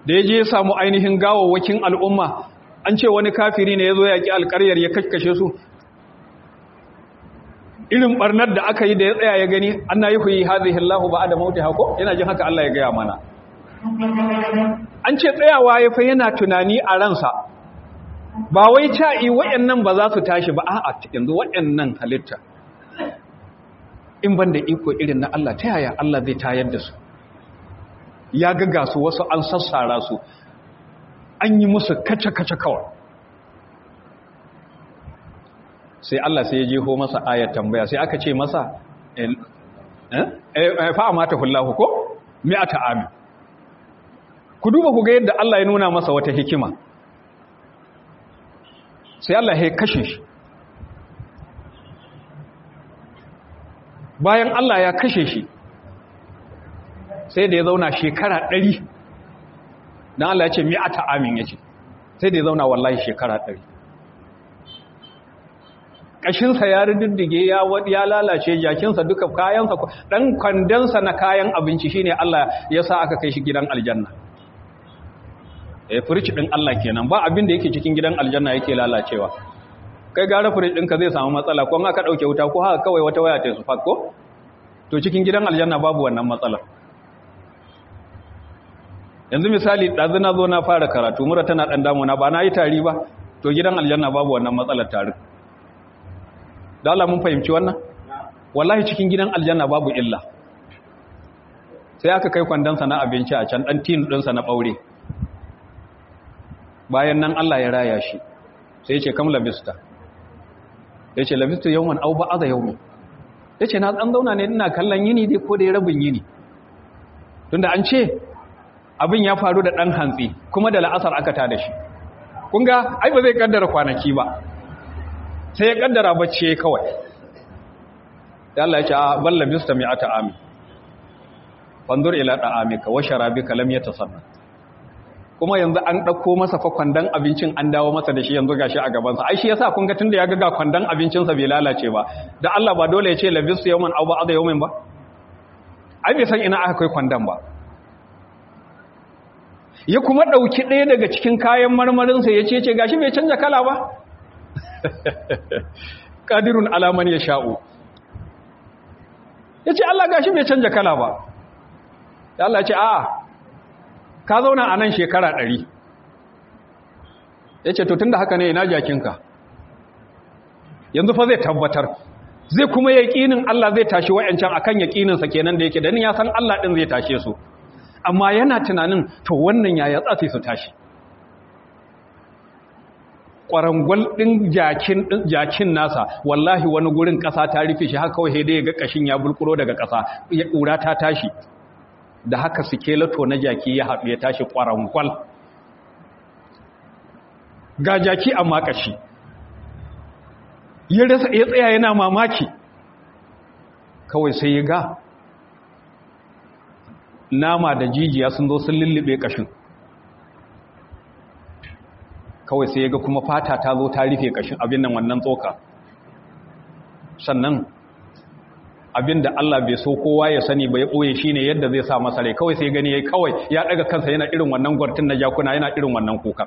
[SPEAKER 1] da ya je ya samu ainihin gawawwakin al'umma an ce wani kafiri ne ya zo yaƙi alƙaryar ya kakkashe su irin barnar da aka yi da ya tsaya ya gani an na yi huyi hazihi Allah ba da mauti hako yana jin haka Allah ya gaya mana an ce tsayawa ya fa yana tunani a ransa ba wai ca'i waɗannan ba za su tashi ba a'a yanzu waɗannan halitta in ban da iko irin na Allah ta yaya Allah zai tayar da su ya ga su wasu an sassara su an yi musu kace-kace kawai sai Allah sai ya jeho masa ayat tambaya sai aka ce masa fa'a mata hullahu ko mi'ata amin ku duba ku ga yadda Allah ya nuna masa wata hikima sai Allah ya kashe shi bayan Allah ya kashe shi sai da ya zauna shekara 100 dan Allah ya ce mi'ata amin yace sai da ya zauna wallahi shekara 100 kashinsa ya riddige ya lalace jakinsa duka kayansa dan kwandansa na kayan abinci shine Allah ya sa aka kai shi gidan aljanna fridge din Allah kenan ba abin da yake cikin gidan aljanna yake lalacewa kai gara fridge ɗinka zai samu matsala ko aka dauke wuta ko haka kawai wata waya ta su fakko to cikin gidan aljanna babu wannan matsalar yanzu misali dazu na zo na fara karatu mura tana dan damuna ba na yi tari ba to gidan aljanna babu wannan matsalar tarin da Allah mun fahimci wannan wallahi cikin gidan aljanna babu illa sai aka kai kwandonsa na abinci a can dan tinu ɗinsa na ɓaure bayan nan Allah ya raya shi sai ya ce kam labista ya ce labista yawman au ba aza yawmin ya ce na ɗan zauna ne ina kallon yini dai ko da ya rabin yini tunda an ce abin ya faru da ɗan hantsi kuma da la'asar aka tada shi kun ga ai ba zai kaddara kwanaki ba sai ya kaddara bacci kawai da Allah ya ce a balla bista mi'ata amin fanzur ila da'amika wa sharabika lam yatasanna kuma yanzu an dauko masa fa kwandan abincin an dawo masa da shi yanzu gashi a gaban sa ai shi yasa kun ga tunda ya ga kwandan abincin sa bai lalace ba da Allah ba dole ya ce labistu yawman aw ba'da yawmin ba ai bai san ina aka kai kwandan ba ya kuma dauki ɗaya daga cikin kayan marmarin sa yace gashi bai canja kala ba qadirun ala man yasha'u yace Allah gashi bai canja kala ba da Allah ce a'a ka zauna a nan shekara 100 yace to tunda haka ne ina jakinka yanzu fa zai tabbatar zai kuma yaqinin Allah zai tashi wayancan akan yaqinin sa kenan da yake dan ya san Allah din zai tashe su amma yana tunanin to wannan yaya tsafi su tashi kwarangwal din jakin nasa wallahi wani gurin kasa ta rufe shi haka kawai dai ga kashin ya bulkuro daga kasa ya kura ta tashi da haka skeleto na jaki ya haɗu ya tashi kwarangwal ga jaki amma kashi ya tsaya yana mamaki kawai sai ya ga nama da jijiya sun zo sun lullube kashin kawai sai ya ga kuma fata ta zo ta rufe kashin abin nan wannan tsoka sannan abin da Allah bai so kowa ya sani bai ɓoye shi ne yadda zai sa masa rai kawai sai gani ya kawai ya ɗaga kansa yana irin wannan gwartin na jakuna yana irin wannan kuka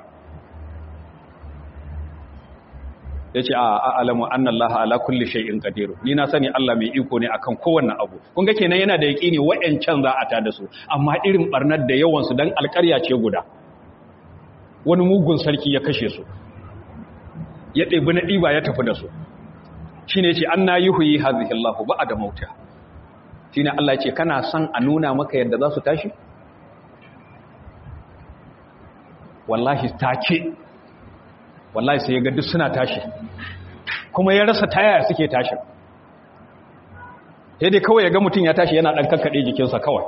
[SPEAKER 1] ya ce a alamu annan laha ala kulli shay'in qadiru ni na sani Allah mai iko ne akan kowanne abu kun ga kenan yana da yaƙini wa'ancan za a ta da su amma irin barnar da yawansu dan alƙarya ce guda wani mugun sarki ya kashe su ya ɗebi na ɗiba ya tafi da su shi ne ce an na yi huyi hazihi Allah ba a da mauta shi ne Allah ce kana son a nuna maka yadda za su tashi wallahi take wallahi sai ya ga duk suna tashi kuma ya rasa ta yaya suke tashi sai dai kawai ya ga mutum ya tashi yana ɗan kakkaɗe jikinsa kawai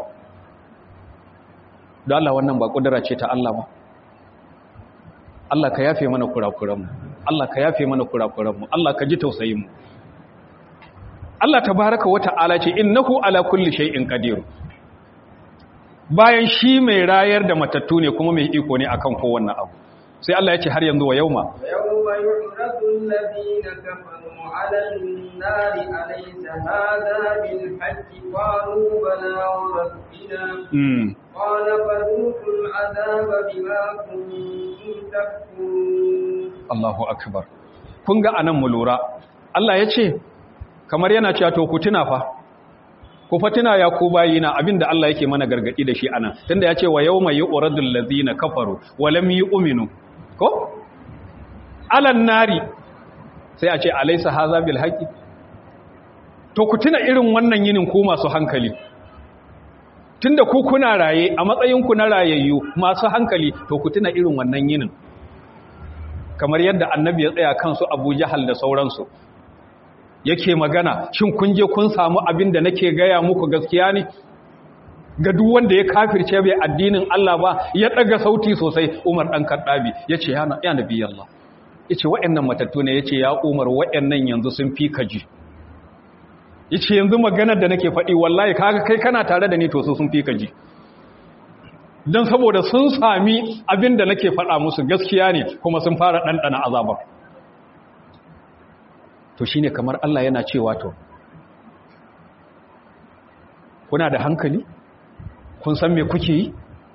[SPEAKER 1] don Allah wannan ba ƙudura ce ta Allah ba Allah ka yafe mana kurakuranmu Allah ka yafe mana kurakuranmu Allah ka ji tausayinmu Allah tabaraka wa ta'ala ce innahu ala kulli shay'in qadir bayan shi mai rayar da matattu ne kuma mai iko ne akan kowanne abu sai Allah ya ce har yanzu wa yauma
[SPEAKER 2] yu'radu alladhina kafaru 'ala an-nari alaysa hadha bil haqqi qalu bala rabbina قال فذوقوا العذاب بما كنتم تكفرون.
[SPEAKER 1] Allahu akbar. Kun ga anan mu lura Allah ya ce kamar yana cewa to ku tuna fa ku fatina ya ku bayina abinda Allah yake mana gargadi da shi anan tunda ya ce wa yawma yu'radul ladzina kafaru wa lam yu'minu ko alan nari sai a ce alaysa hadha bil haqi. To ku tuna irin wannan yinin ku masu hankali tunda ku kuna raye a matsayin ku na rayayyu masu hankali to ku tuna irin wannan yinin kamar yadda annabi ya tsaya kansu Abu Jahal da sauransu yake magana shin kun je kun samu abin da nake gaya muku gaskiya ne ga duk wanda ya kafirce bai addinin Allah ba ya daga sauti sosai Umar dan Kaddabi yace ya nabi Allah yace wa'annan matattu ne yace ya Umar wa'annan yanzu sun fi kaji yace yanzu maganar da nake faɗi wallahi kaga kai kana tare da ni to sun fi kaji dan saboda sun sami abin da nake faɗa musu gaskiya ne kuma sun fara ɗanɗana azabar. To shi ne kamar Allah yana cewa to, kuna da hankali? Kun san me kuke yi?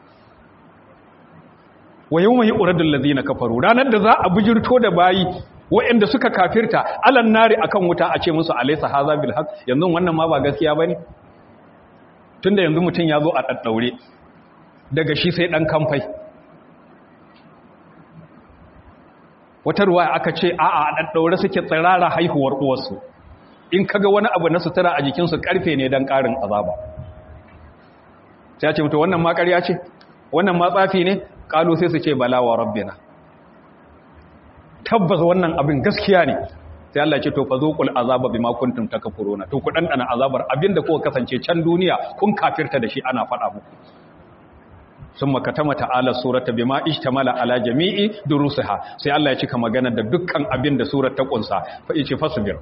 [SPEAKER 1] Wa yau mai ƙuradun lazi na kafaru, ranar da za a bujirto da bayi waɗanda suka kafirta alan nari akan wuta a ce musu alaisa haza bil haq yanzu wannan ma ba gaskiya ba ne? Tun da yanzu mutum ya zo a ɗaɗɗaure, daga shi sai ɗan kamfai. Wata ruwa aka ce a'a a ɗaɗɗaure suke tsirara haihuwar uwarsu in kaga wani abu na sutura a jikinsu ƙarfe ne don ƙarin azaba. Sai ce mutu wannan ma ƙarya ce wannan ma tsafi ne ƙalu sai su ce bala wa rabbina tabbas wannan abin gaskiya ne. Sai Allah ce to fa zuqul azaba bima kuntum takfuruna to ku ɗanɗana azabar abinda kuka kasance can duniya kun kafirta da shi ana faɗa muku. ثم كتم تعالى سورة بما اشتمل على جميع دروسها sai Allah ya cika magana da dukkan abin da surar ta kunsa fa yace fasbir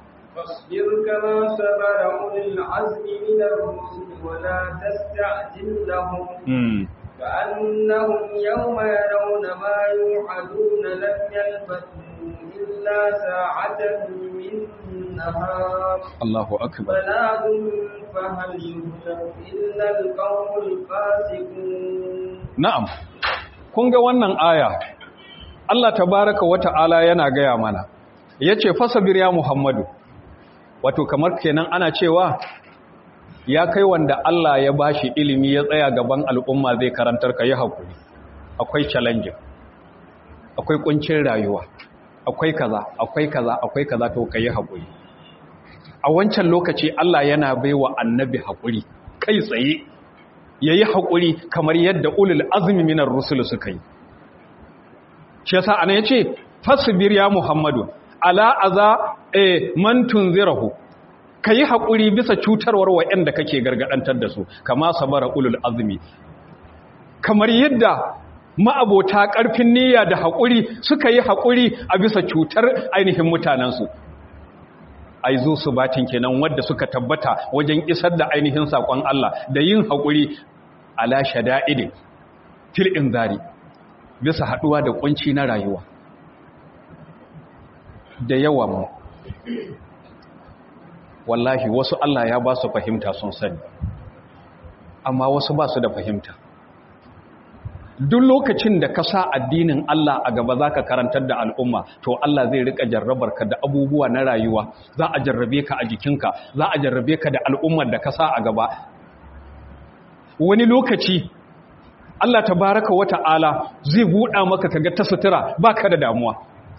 [SPEAKER 2] كما صبر أولي العزم من الرسل ولا تستعجل لهم كأنهم يوم يرون ما يوعدون لم يلبثوا إلا ساعة من النهار
[SPEAKER 1] الله أكبر
[SPEAKER 2] بلاغ فهل يهلك إلا القوم الفاسقون.
[SPEAKER 1] نعم kun ga wannan aya Allah tabaraka wa ta'ala yana gaya mana yace fasabir ya Muhammadu wato kamar kenan ana cewa ya kai wanda Allah ya bashi ilimi ya tsaya gaban al'umma zai karantar ka yi hakuri akwai challenge akwai kuncin rayuwa akwai kaza to ka yi hakuri. A wancan lokaci Allah yana baiwa annabi hakuri kai tsaye yayi hakuri kamar yadda ulul azmi minar rusul suka yi. Shi yasa ana yace fasbir ya Muhammadu ala aza man tunzirahu kai hakuri bisa cutarwar wayanda kake gargadantar da su kama sabara ulul azmi kamar yadda ma'abota ƙarfin niyya da haƙuri suka yi haƙuri a bisa cutar ainihin mutanensu. Ai zo su batin kenan wadda suka tabbata wajen isar da ainihin saƙon Allah da yin haƙuri ala shada'idi fil inzari bisa haɗuwa da ƙunci na rayuwa. Da yawa mu wallahi wasu Allah ya ba su fahimta sun sani amma wasu ba su da fahimta. Duk lokacin da ka sa addinin Allah a gaba za ka karantar da al'umma to Allah zai rika jarrabar ka da abubuwa na rayuwa, za a jarrabe ka a jikinka, za a jarrabe ka da al'ummar da ka sa a gaba. Wani lokaci Allah tabaraka wa ta'ala zai buɗa maka kaga ta sutura ba ka da damuwa.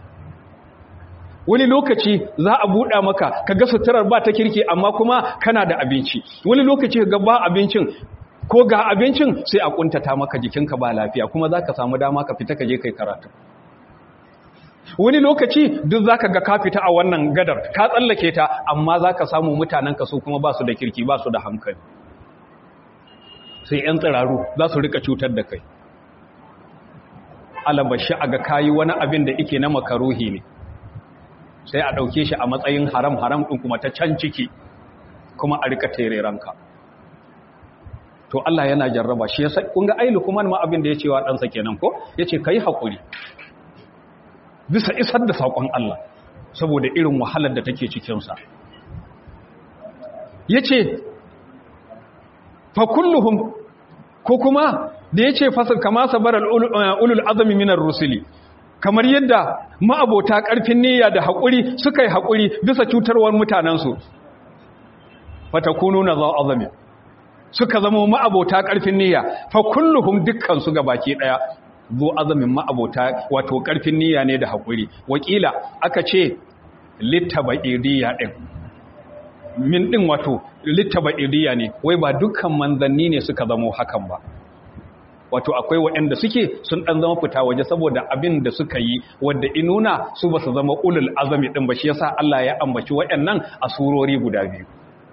[SPEAKER 1] Wani lokaci za a buɗa maka kaga suturar ba ta kirki amma kuma kana da abinci. Wani lokaci ga ba abincin ko ga abincin sai a kuntata maka jikinka ba lafiya kuma za ka samu dama ka fita ka je kai karatu. Wani lokaci duk za ka ga ka fita a wannan gadar ka tsallake ta amma za ka samu mutanenka su kuma ba su da kirki ba su da hankali sai 'yan tsiraru za su rika cutar da kai. Alabashi a ga kayi wani abin da ike na makaruhi ne sai a ɗauke shi a matsayin haram ɗin kuma ta can ciki kuma a rika tereranka. To Allah yana jarraba shi yasa kun ga ai Luqman ma abin da ya ce wa ɗansa kenan ko yace kai hakuri bisa isar da sakon Allah saboda irin wahalar da take cikin sa yace fa kulluhum ko kuma da yace fasal kama sabaral ulul azmi minar rusuli, kamar yadda ma'abota ƙarfin niyya da haƙuri suka yi haƙuri bisa cutarwar mutanensu, fatakunu na za azami suka zama ma'abota ƙarfin niyya, fa kulluhum dukkansu ga baki ɗaya zo azamin ma'abota wato ƙarfin niyya ne da haƙuri. Wakila aka ce littaba'idiyya ɗin min ɗin wato littaba'idiyya ne, wai ba dukkan manzanni ne suka zama hakan ba, wato akwai waɗanda suke sun ɗan zama fita waje saboda abin da suka yi wadda inuna su ba su zama ulul azami ɗin ba, shi yasa Allah ya ambaci waɗannan a surori guda biyu.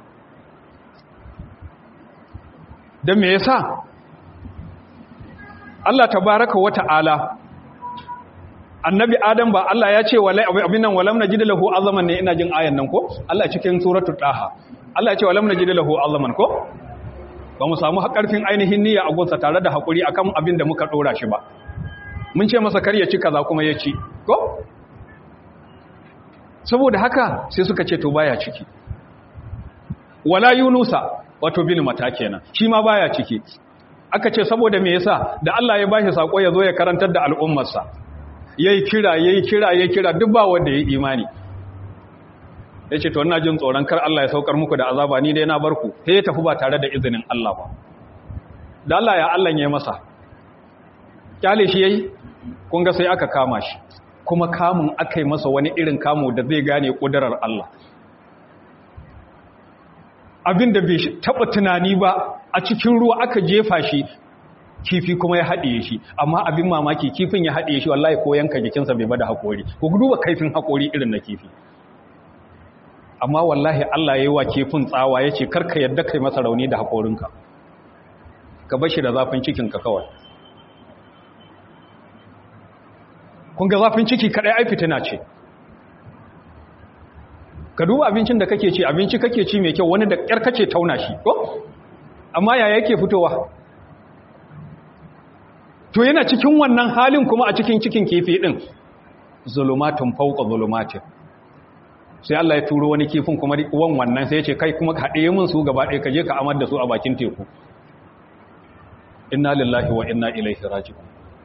[SPEAKER 1] Don me yasa Allah tabaraka wa ta'ala annabi Adam ba Allah ya ce abin nan walam najid lahu azaman ne, ina jin ayan nan ko Allah cikin suratul Taha Allah ya ce walam najid lahu azaman ko ba mu samu ƙarfin ainihin niyya a gunsa tare da haƙuri akan abin da muka ɗora shi ba, mun ce masa kar ya ci kaza kuma ya ci ko saboda haka sai suka ce to baya ciki. Wala Yunusa wato bin mata kenan shi ma baya ciki, aka ce saboda me yasa da Allah ya bashi sako ya zo ya karantar da al'ummarsa yayi kira duk ba wanda yayi imani, ya ce to ina jin tsoron kar Allah ya saukar muku da azaba, ni dai na bar ku, sai ya tafi ba tare da izinin Allah ba. Da Allah ya Allah ya masa kyale shi yayi, kun ga sai aka kama shi, kuma kamun aka yi masa wani irin kamo da zai gane kudarar Allah, abin da bai taba tunani ba. A cikin ruwa aka jefa shi, kifi kuma ya haɗiye shi, amma abin mamaki kifin ya haɗiye shi wallahi ko yanka jikinsa bai bada haƙori, ko duba kaifin haƙori irin na kifi. Amma wallahi Allah ya yi wa kifin tsawa ya ce karka yadda kai masa rauni da haƙorinka, ka bashi da zafin cikinka kawai. Kun ga zafin ciki kaɗai ai fitina ce. Ka duba abincin da kake ci, abinci kake ci mai kyau, wani da ƙyar kake tauna shi ko amma yaya yake fitowa? To yana cikin wannan halin kuma a cikin kifi din, zulumatun fawqa zulumatin, sai Allah ya turo wani kifin kuma wannan sai ya ce kai kuma ka haɗe min su gaba ɗaya ka je ka amar da su a bakin teku. Inna lillahi wa inna ilaihi raji'un.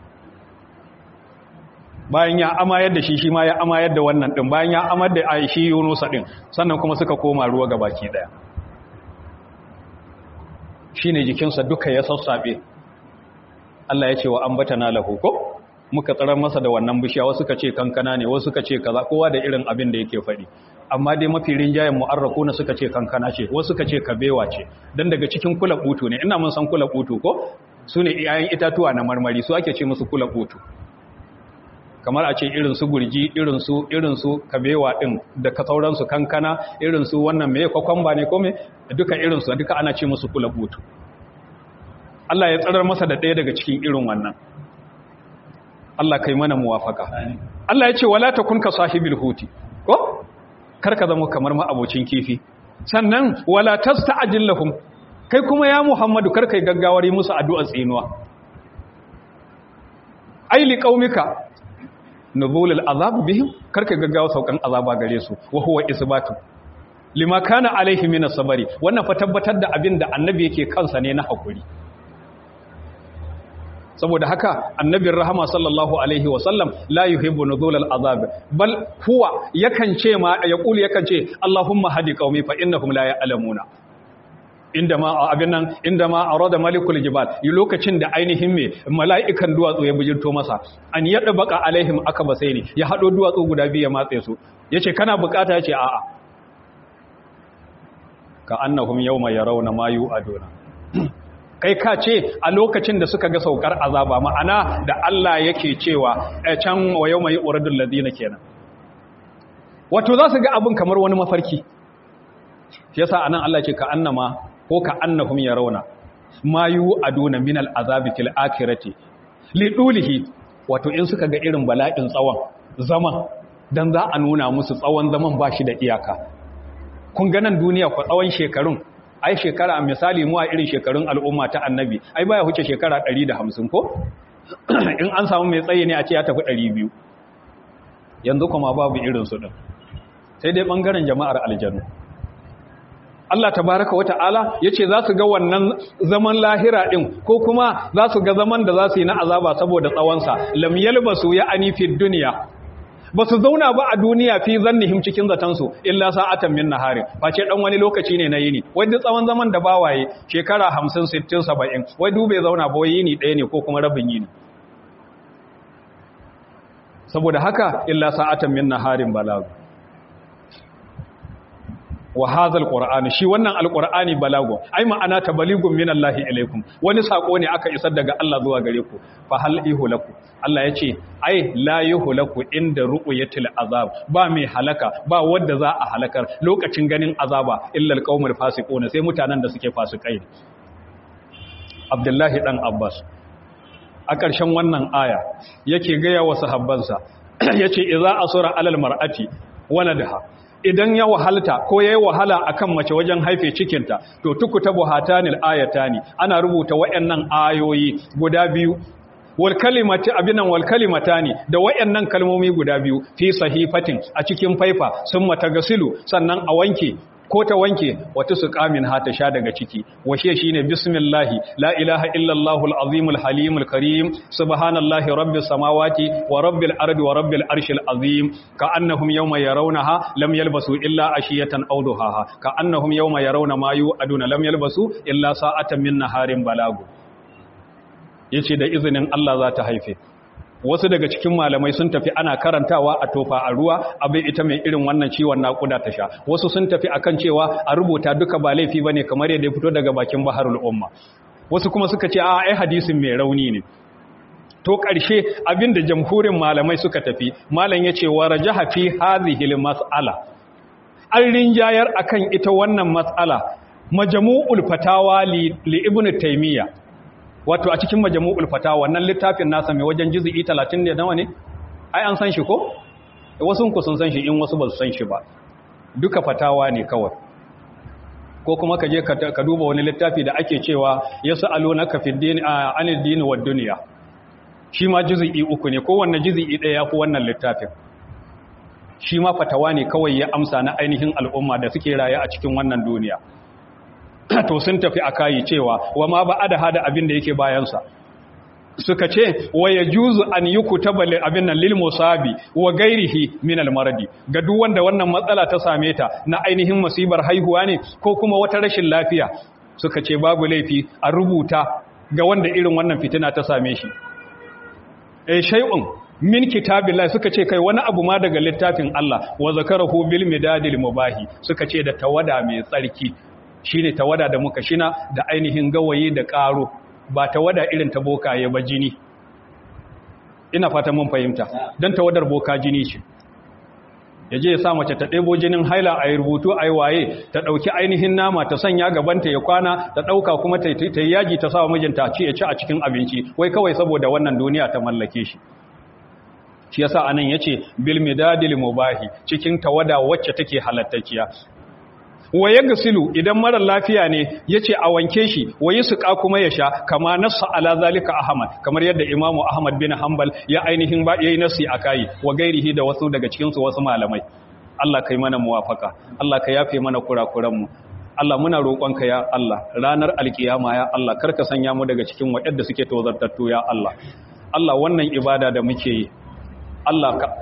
[SPEAKER 1] Bayan ya amayar da shi ma ya amayar da wannan din, bayan ya amar da Aishi Yunusa din, sannan kuma suka koma ruwa gabaki daya. Shine jikinsa duka ya sassabe. Allah ya ce wa ambatana lahu ko muka tsarar masa da wannan bishiya, wasu suka ce kankana ne, wasu suka ce kaza, kowa da irin abin da yake faɗi. Amma dai mafi rinjayen mu'arrakuna suka ce kankana ce, wasu suka ce kabewa ce, dan daga cikin kula butu ne. Ina mun san kula butu ko sune iyayen itatuwa na marmari, su ake ce musu kula butu. Kamar a ce irin su gurji, irin su kabewa din da ka sauran su kankana, irin su wannan meye kwakwamba ne ko me, duka irin su duka ana ce musu kula butu. Allah ya tsarar masa da ɗaya daga cikin irin wannan. Allah kai mana muwafaka. Allah ya ce wala takun ka sahibil huti ko karka zama kamar ma abocin kifi. Sannan wala tasta'jil lahum, kai kuma ya Muhammadu karka yi gaggawar yi musu addu'ar tsinuwa. Ai li qaumika nuzulul azab bihim, karka gaggawa saukan azaba gare su, wa huwa isbatu lima kana alaihi min as-sabri, wannan fa tabbatar da abin da annabi yake kansa ne na hakuri. Saboda haka annabin rahama sallallahu alaihi wasallam la yuhibbu nuzulal azab, bal huwa yakan ce ma yaqulu yakan ce Allahumma hadi qaumi fa innahum la ya'lamuna. Indama arada malikul jibal, lokacin da ainihin me mala'ikan duwatsu ya bujirto masa, an yadda baka alaihim aka basai ne, ya hado duwatsu guda biyu ya matse su, yace kana bukata, yace a'a, ka annahum yawma yarawna ma yu'aduna, kai ka ce a lokacin da suka ga saukar azaba, ma'ana da Allah yake cewa can wa yawma yuradul ladina kenan, wato za su ga abin kamar wani mafarki. Yasa anan Allah ce ka annama ko ka annahum yarawna ma yu'aduna min al'azabi fil akhirati lidulihi, wato in suka ga irin bala'in tsawon zaman, dan za a nuna musu tsawon zaman bashi da iyaka. Kun ga nan duniya ko tsawon shekarun, ai shekara misali mu a irin shekarun al'umma ta annabi ai baya huce shekara 150 ko in an samu mai tsaye ne a ce ya tafi 200, yanzu kuma babu irin su din, sai dai bangaren jama'ar aljannu. Allah tabaraka wa ta'ala yace za su ga wannan zaman lahira din ko kuma za su ga zaman da za su yi na azaba saboda tsawonsa lam yalbasu ya anifid dunya ba su zauna ba a duniya fi zannihim cikin zatansu illa sa'atan min naharin face dan wani lokaci ne na yini wai duk tsawon zaman da bawaye shekara 50 60 70 wai dube zauna ba yini ɗaya ne ko kuma rabin yini saboda haka illa sa'atan min naharin balagu wa hadha alquran shi wannan alqurani balago ai ma'ana tabalighun minallahi ilaikum wani sako ne aka isar daga Allah zuwa gare ku fa hal ihlaku Allah yace ai la yuhlaku inda ru'yatil azab ba mai halaka ba wanda za a halakar lokacin ganin azaba illa alqaumul fasiquna sai mutanen da suke fasikai Abdullahi dan Abbas a ƙarshen wannan aya yake ga yawa sahabbansa yace idza asura alal mar'ati waladaha idan ya wahalta ko yayi wahala akan mace wajen haife cikinta to tukuta buhatanil ayatani ana rubuta wayannan ayoyi guda biyu wal kalimati abinan wal kalimatani da wayannan kalmomi guda biyu fi sahifatin a cikin faifa sun matagasilu sannan a wanke ko ta wanke wata suqamin ha ta sha daga ciki washe shine bismillahi la ilaha illallahu alazimul halimul karim subhanallahi rabbis samawati wa rabbil ardi wa rabbil arshil azim ka annahum yawma yarawnaha lam yalbasu illa ashiyatan aw duhaha ka annahum yawma yarawna ma yu'aduna lam yalbasu illa sa'atan min naharin balagu yace da izinin Allah za ta haife wasu daga cikin malamai sun tafi ana karantawa a tofa a ruwa abin ita mai irin wannan ciwon naƙuda ta sha wasu sun tafi akan cewa a rubuta duka ba laifi bane kamar yadda ya fito daga bakin baharul umma wasu kuma suka ce a ai hadisin mai rauni ne to ƙarshe abinda jamhurin malamai suka tafi malam yace wa rajaha fi hadhihi mas'ala an rinjayar akan ita wannan mas'ala majmu'ul fatawa li ibnu taymiyyah wato a cikin majmu'ul fatawa wannan littafin nasa mai wajen juz'i 30 ne nawa ne ai an san shi ko wasu ku sun san shi in wasu ba su san shi ba duka fatawa ne kawai ko kuma ka je ka duba wani littafi da ake cewa yasalunaka fid din anid din wad dunya shi ma juz'i 3 ne ko wannan juz'i 1 ya fi wannan littafin shi ma fatawa ne kawai ya amsa na ainihin al'umma da suke raye a cikin wannan duniya to sun tafi akayi cewa wa ma ba ada hada abin da yake bayansa suka ce wa yajuzu an yukutaba abin nan lil musabi wa gairihi min al maradi ga duk wanda wannan matsala ta same ta na ainihin musibar haihuwa ne ko kuma wata rashin lafiya suka ce babu laifi a rubuta ga wanda irin wannan fitina ta same shi shay'un min kitabillahi suka ce kai wani abu ma daga littafin Allah wa zakarahu bil midadil mubahi suka ce da tawada mai tsarki shine tawada da muka shina da ainihin gawayi da karo ba tawada irin ta bokaye ba jini ina fata mun fahimta dan tawadar boka jini ce yaje ya sa mace ta ɗebo jinin haila a rubutu ai waye ta dauki ainihin nama ta sanya gabanta ya kwana ta dauka kuma ta yaji ta sa mijinta ci ya ci a cikin abinci wai kawai saboda wannan duniya ta mallake shi shi yasa anan yace bil midadil mubahi cikin tawada wacce take halattaciya wa yagsilu idan mara lafiya ne yace a wanke shi wayi suka kuma ya sha kama nassa ala zalika ahmad kamar yadda imamu ahmad bin hanbal ya ainihin ba yayi nasi akai wa gairihi da wasu daga cikin su wasu malamai Allah kai mana muwafaka Allah ka yafe mana kurakuran mu Allah muna roƙonka ya Allah ranar alkiyama ya Allah karka sanya mu daga cikin waɗanda suke tozartattu ya Allah Allah wannan ibada da muke yi Allah ka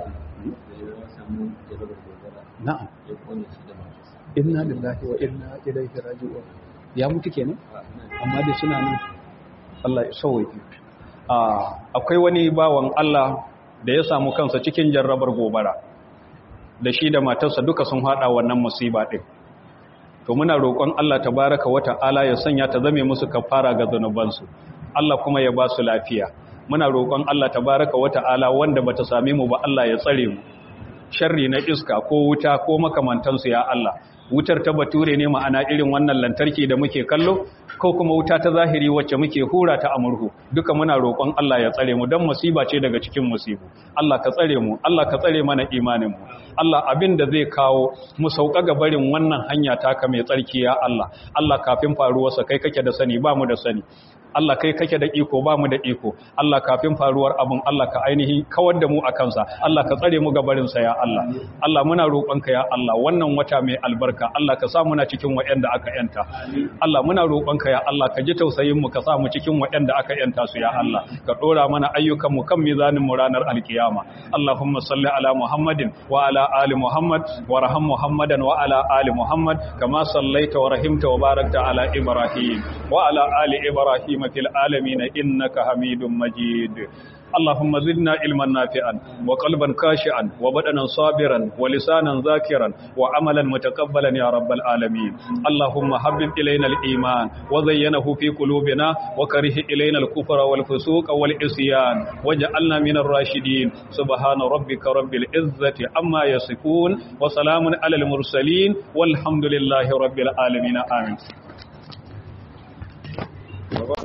[SPEAKER 1] na'am inna lillahi wa inna ilaihi raji'un ya mutu kenan amma dai suna nan Allah ya sauke akwai wani bawan Allah da ya samu kansa cikin jarrabar gobara da shi da matarsa duka sun hada wannan musiba din to muna roƙon Allah tabaaraka wa ta'ala ya sanya ta zame musu kafara ga zanubansu Allah kuma ya ba su lafiya muna roƙon Allah tabaaraka wa ta'ala wanda bata same mu ba Allah ya tsare mu sharri na iska ko wuta ko makamantansu ya Allah wutar ta bature ne ma'ana irin wannan lantarki da muke kallo ko kuma wuta ta zahiri wacce muke hura ta amurhu duka muna roƙon Allah ya tsare mu dan musiba ce daga cikin musibu Allah ka tsare mu Allah ka tsare mana imanin mu Allah abin da zai kawo mu sauka ga barin wannan hanya taka mai tsarki ya Allah Allah kafin faruwarsa kai kake da sani ba mu da sani Allah kai kake da iko ba mu da iko Allah kafin faruwar abun Allah ka ainihi kawar da mu a kansa Allah ka tsare mu gabarin sa ya Allah Allah muna roƙonka ya Allah wannan wata mai albarka Allah ka sa muna cikin waɗanda aka yanta Allah muna roƙonka ya Allah ka ji tausayin mu ka sa mu cikin waɗanda aka yanta su ya Allah ka dora mana ayyukan mu kan mizanin mu ranar alkiyama Allahumma salli ala Muhammadin wa ala ali Muhammad warham Muhammadan wa ala ali Muhammad kama sallaita wa rahimta wa barakta ala Ibrahim wa ala ali Ibrahim fil alamin innaka Hamidum Majid اللهم زدنا علما نافعا وقلبا خاشعا وبدنا صابرا ولسانا ذاكرا وعملا متقبلا يا رب العالمين اللهم حبب إلينا الإيمان وزينه في قلوبنا وكره إلينا الكفر والفسوق والعصيان واجعلنا من الراشدين سبحان ربك رب العزة عما يصفون وسلام على المرسلين والحمد لله رب العالمين آمين